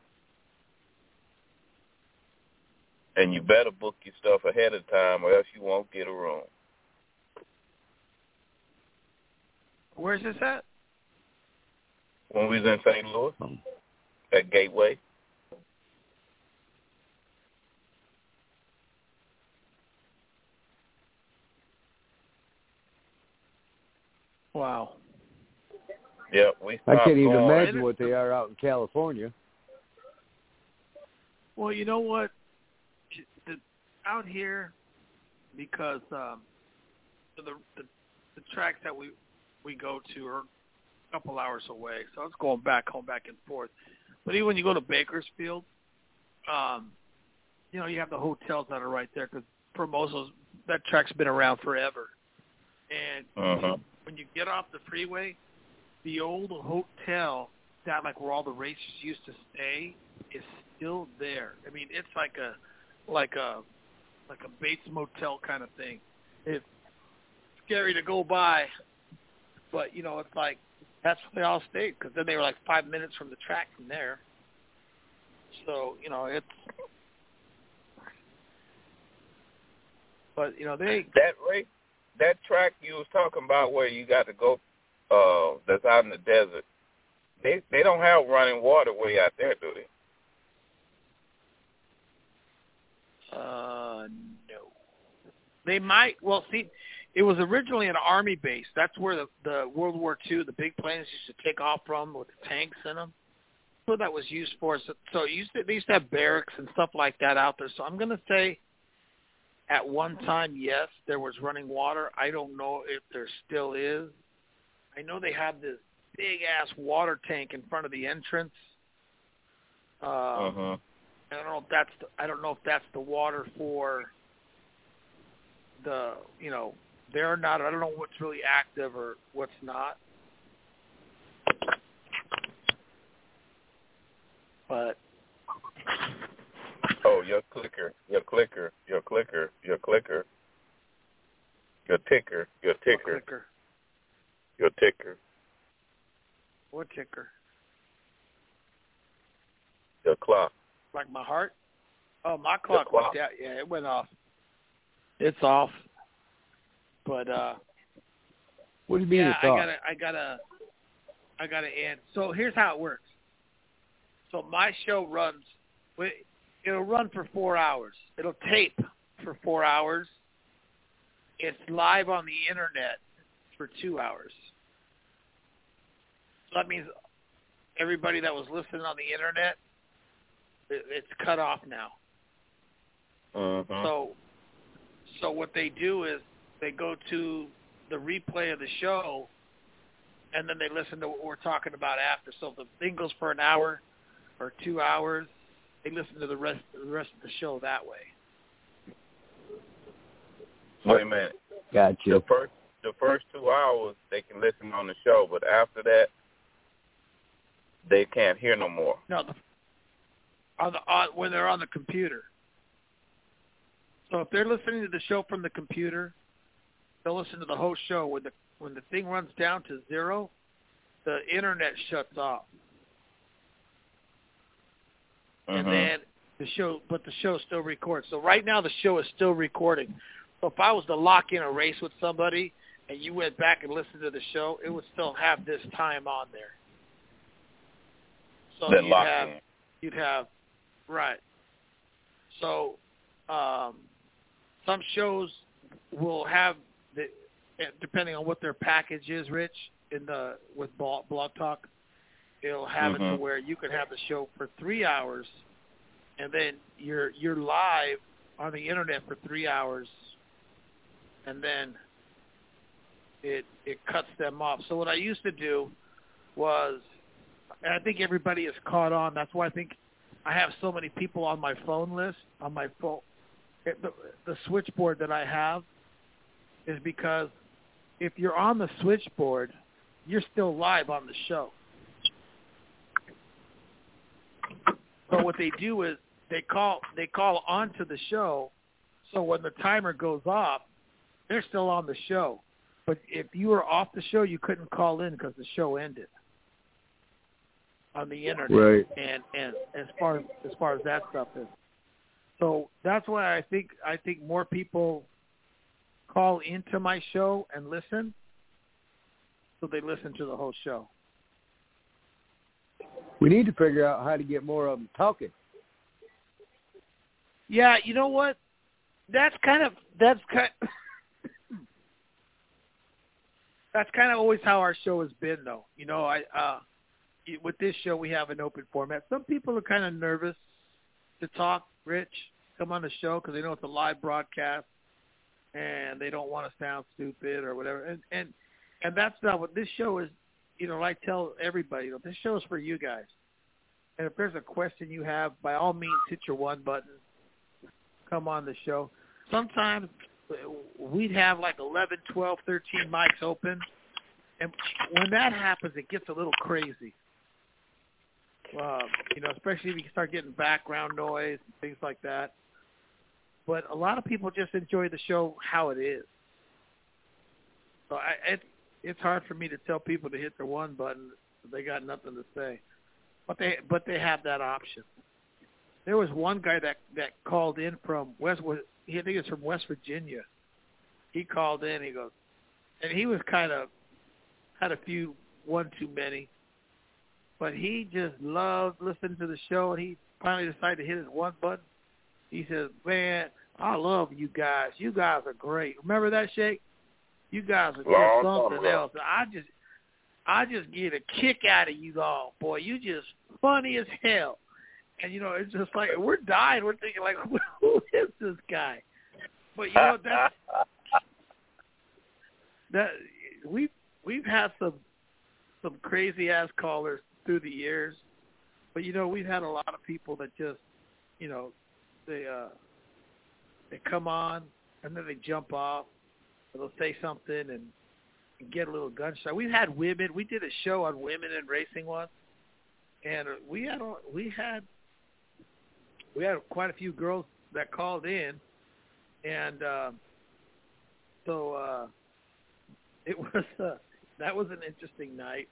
And you better book your stuff ahead of time or else you won't get a room. Where's this at? When we was in St. Louis, at Gateway. Wow. Yeah, I can't even imagine what they are out in California. Well, you know what? Out here, because the tracks that we go to are a couple hours away, so it's going back and forth. But even when you go to Bakersfield, you have the hotels that are right there because for most of those, that track's been around forever. And when you get off the freeway, the old hotel that where all the racers used to stay is still there. I mean, it's like a Bates Motel kind of thing. It's scary to go by, but it's like that's where they all stayed because then they were like 5 minutes from the track from there. So it's. But that track you was talking about where you got to go, that's out in the desert. They don't have running water way out there, do they? No. They might. Well, see, it was originally an Army base. That's where the World War II, the big planes used to take off from with the tanks in them. So that was used for. So they used to have barracks and stuff like that out there. So I'm going to say at one time, yes, there was running water. I don't know if there still is. I know they have this big-ass water tank in front of the entrance. I don't know if that's the water for the there or not. I don't know what's really active or what's not. But your ticker. What ticker? Your clock. Like my heart? Oh, my clock went down. Yeah, it went off. It's off. But What do you mean yeah, it's off? I gotta end. So here's how it works. So my show runs. It'll run for 4 hours. It'll tape for 4 hours. It's live on the internet for 2 hours. So that means everybody that was listening on the internet, it's cut off now. Uh-huh. So what they do is they go to the replay of the show, and then they listen to what we're talking about after. So if the thing goes for an hour or 2 hours, they listen to the rest of the show that way. Wait a minute. Gotcha. The first 2 hours they can listen on the show, but after that they can't hear no more. No, when they're on the computer. So if they're listening to the show from the computer, they'll listen to the whole show. When the thing runs down to 0, the internet shuts off. And then the show still records. So right now the show is still recording. So if I was to lock in a race with somebody and you went back and listened to the show, it would still have this time on there. So you'd have right. So some shows will have depending on what their package is, Rich, with Blog Talk, it'll have it to where you can have the show for 3 hours, and then you're live on the internet for 3 hours, and then it cuts them off. So what I used to do was, and I think everybody is caught on. That's why I think I have so many people on my phone list, on my phone. The switchboard that I have is because if you're on the switchboard, you're still live on the show. So what they do is they call onto the show, so when the timer goes off, they're still on the show. But if you were off the show, you couldn't call in because the show ended on the internet. Right. And as far as that stuff is. So that's why I think more people call into my show and listen, so they listen to the whole show. We need to figure out how to get more of them talking. Yeah, you know what? That's kind of always how our show has been, though. You know, with this show we have an open format. Some people are kind of nervous to talk, Rich, come on the show because they know it's a live broadcast and they don't want to sound stupid or whatever. And that's not what this show is. You know, I tell everybody, you know, this show is for you guys. And if there's a question you have, by all means, hit your one button. Come on the show. Sometimes we'd have like 11, 12, 13 mics open. And when that happens, it gets a little crazy. You know, especially if you start getting background noise and things like that. But a lot of people just enjoy the show how it is. So it's hard for me to tell people to hit their one button if they got nothing to say. But they have that option. There was one guy that called in from I think it's from West Virginia. He called in, he goes, and he was had a few one too many. But he just loved listening to the show, and he finally decided to hit his one button. He says, "Man, I love you guys. You guys are great." Remember that, Shake? You guys are just something else. I just get a kick out of you all, boy. You just funny as hell. And, you know, it's just like, we're dying. We're thinking, like, who is this guy? But, you know, we've had some crazy-ass callers through the years. But, you know, we've had a lot of people that just, you know, they come on, and then they jump off. Or they'll say something and get a little gunshot. We've had women. We did a show on women in racing once, and we had quite a few girls that called in, and so it was that was an interesting night.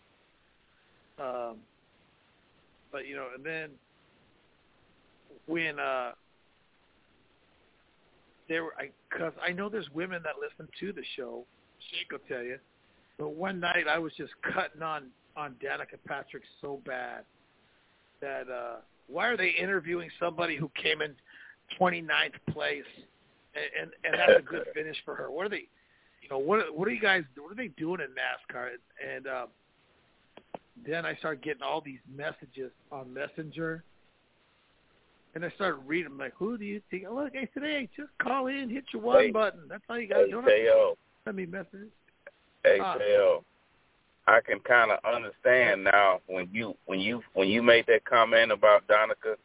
But you know, and then when because I know there's women that listen to the show. Shake will tell you. But one night I was just cutting on Danica Patrick so bad that why are they interviewing somebody who came in 29th place and that's a good finish for her? What are they, what are you guys, what are they doing in NASCAR? And then I started getting all these messages on Messenger. And I started reading them like, who do you think? Oh, look, I said, hey, just call in, hit your one button. That's all you got to do. Send me messages. Hey, Teo, I can kind of understand now when you made that comment about Danica.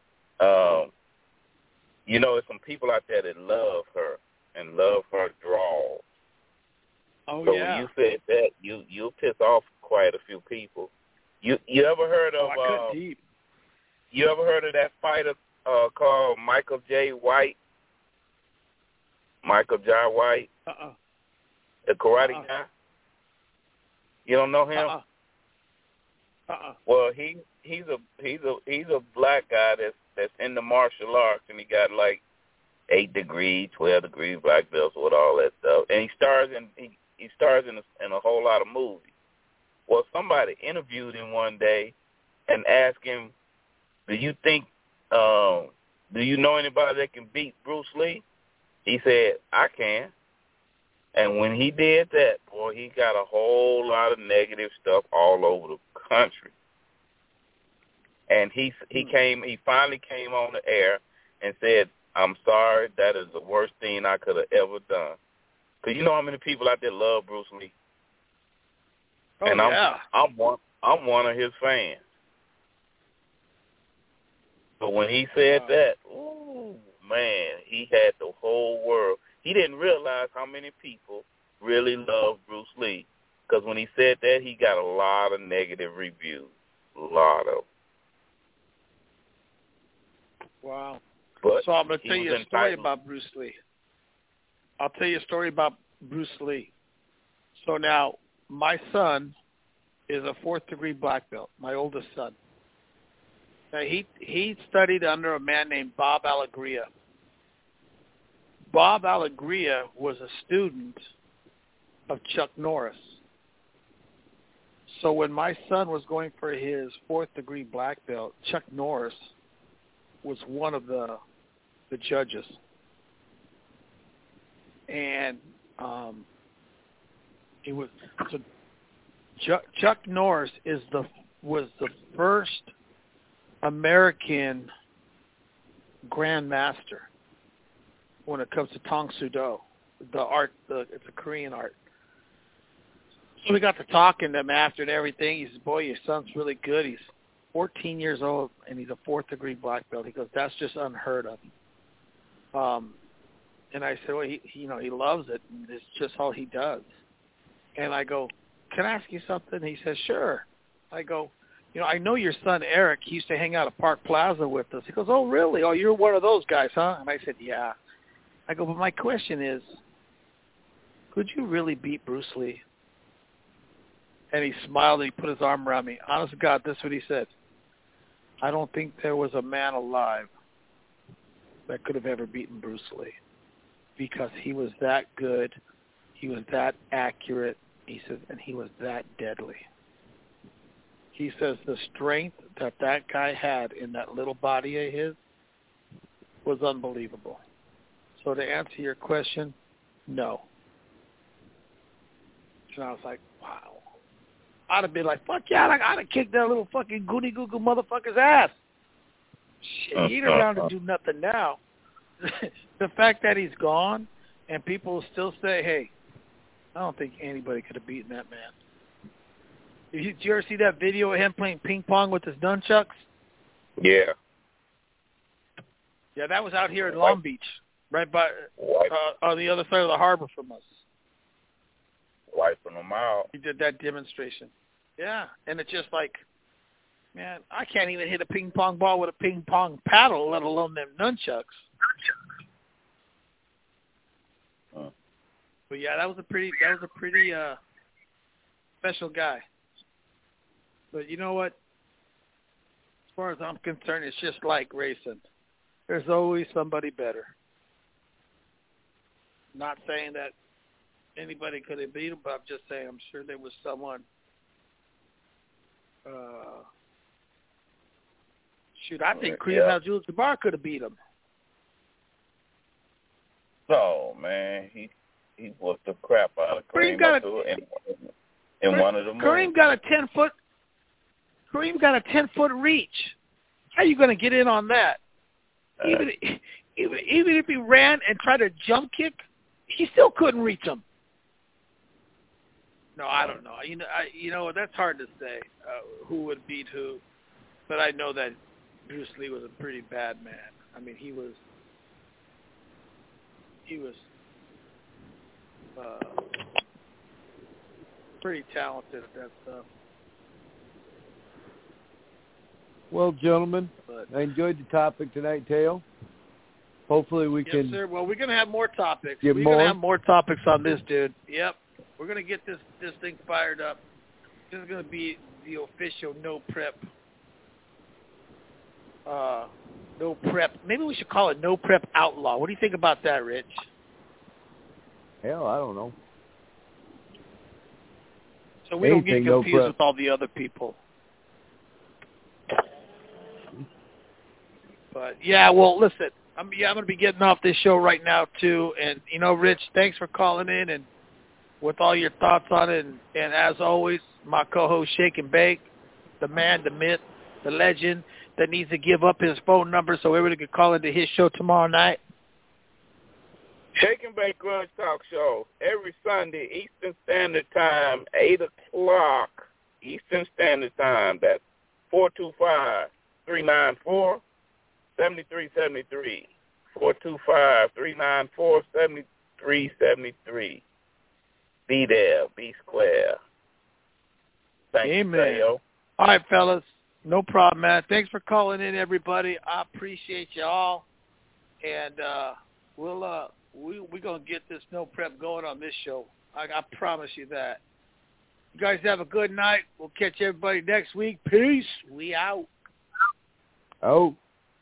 There's some people out there that love her and love her draw. Oh, so yeah. When you said that, you'll piss off quite a few people. You ever heard of? I cut deep. You ever heard of that fighter called Michael J. White? Michael J. White. The karate guy. You don't know him? Well, he's a black guy that's in the martial arts, and he got like 8 degree, 12 degree black belts with all that stuff, and he stars in a whole lot of movies. Well, somebody interviewed him one day and asked him, "Do you know anybody that can beat Bruce Lee?" He said, "I can." And when he did that, boy, he got a whole lot of negative stuff all over the country. And he finally came on the air and said, "I'm sorry, that is the worst thing I could have ever done." Because you know how many people out there love Bruce Lee? Oh, and yeah. I'm one of his fans. But when he said that, ooh, man, he had the whole world. He didn't realize how many people really love Bruce Lee. Because when he said that, he got a lot of negative reviews. A lot of. Wow. But so I'm going to tell you a story about Bruce Lee. I'll tell you a story about Bruce Lee. So now, my son is a 4th-degree black belt, my oldest son. Now, he studied under a man named Bob Alegria. Bob Alegria was a student of Chuck Norris. So when my son was going for his 4th-degree black belt, Chuck Norris was one of the judges. And he was Chuck Norris was the first American grandmaster when it comes to Tang Soo Do, the art. It's a Korean art. So we got to talking to him after and everything. He says, "Boy, your son's really good. He's 14 years old and he's a 4th-degree black belt." He goes, "That's just unheard of." And I said, "Well, he loves it. And it's just all he does." And I go, "Can I ask you something?" He says, "Sure." I go, "I know your son Eric. He used to hang out at Park Plaza with us." He goes, "Oh, really? Oh, you're one of those guys, huh?" And I said, "Yeah." I go, "But my question is, could you really beat Bruce Lee?" And he smiled and he put his arm around me. Honest to God, this is what he said. "I don't think there was a man alive that could have ever beaten Bruce Lee because he was that good, he was that accurate," he says, "and he was that deadly." He says the strength that guy had in that little body of his was unbelievable. So to answer your question, no. And I was like, wow. I'd have been like, fuck yeah, I'd have kicked that little fucking goody goo goo motherfucker's ass. Shit, he ain't around to do nothing now. The fact that he's gone and people still say, hey, I don't think anybody could have beaten that man. Did you ever see that video of him playing ping pong with his nunchucks? Yeah. Yeah, that was out here in Long Beach, right by on the other side of the harbor from us. Wiping them out. He did that demonstration. Yeah, and it's just like, man, I can't even hit a ping pong ball with a ping pong paddle, let alone them nunchucks. But yeah, that was a pretty special guy. But you know what? As far as I'm concerned, it's just like racing. There's always somebody better. Not saying that anybody could have beat him, but I'm just saying I'm sure there was someone. I think Kareem Abdul-Jabbar could have beat him. Oh man, he whooped the crap out of Kareem in one of the moves. Kareem got a 10-foot reach. How are you going to get in on that? Even if he ran and tried to jump kick, he still couldn't reach him. No, I don't know. You know that's hard to say who would beat who, but I know that Bruce Lee was a pretty bad man. I mean, he was pretty talented at that stuff. Well, gentlemen, I enjoyed the topic tonight, Teo. Hopefully we can. Yes, sir. Well, we're going to have more topics. We're going to have more topics on this, dude. Yep. We're going to get this thing fired up. This is going to be the official no prep. No prep. Maybe we should call it no prep outlaw. What do you think about that, Rich? Hell, I don't know. So we don't get confused with all the other people. But, yeah, well, listen, I'm going to be getting off this show right now, too. And, you know, Rich, thanks for calling in and with all your thoughts on it. And as always, my co-host, Shake and Bake, the man, the myth, the legend that needs to give up his phone number so everybody can call into his show tomorrow night. Shake and Bake Grudge Talk Show every Sunday, Eastern Standard Time, 8 o'clock Eastern Standard Time. That's 425-394-7373. 425-394-7373. Be there. Be square. Thank you, Theo. All right, fellas. No problem, man. Thanks for calling in, everybody. I appreciate you all. And we're going to get this no prep going on this show. I promise you that. You guys have a good night. We'll catch everybody next week. Peace. We out. Oh.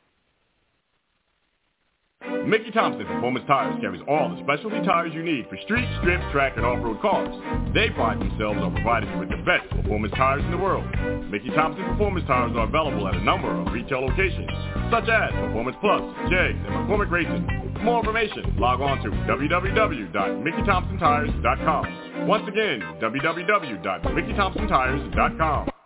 Mickey Thompson Performance Tires carries all the specialty tires you need for street, strip, track, and off-road cars. They pride themselves on providing you with the best performance tires in the world. Mickey Thompson Performance Tires are available at a number of retail locations, such as Performance Plus, Jegs, and McCormick Racing. For more information, log on to www.MickeyThompsonTires.com. Once again, www.MickeyThompsonTires.com.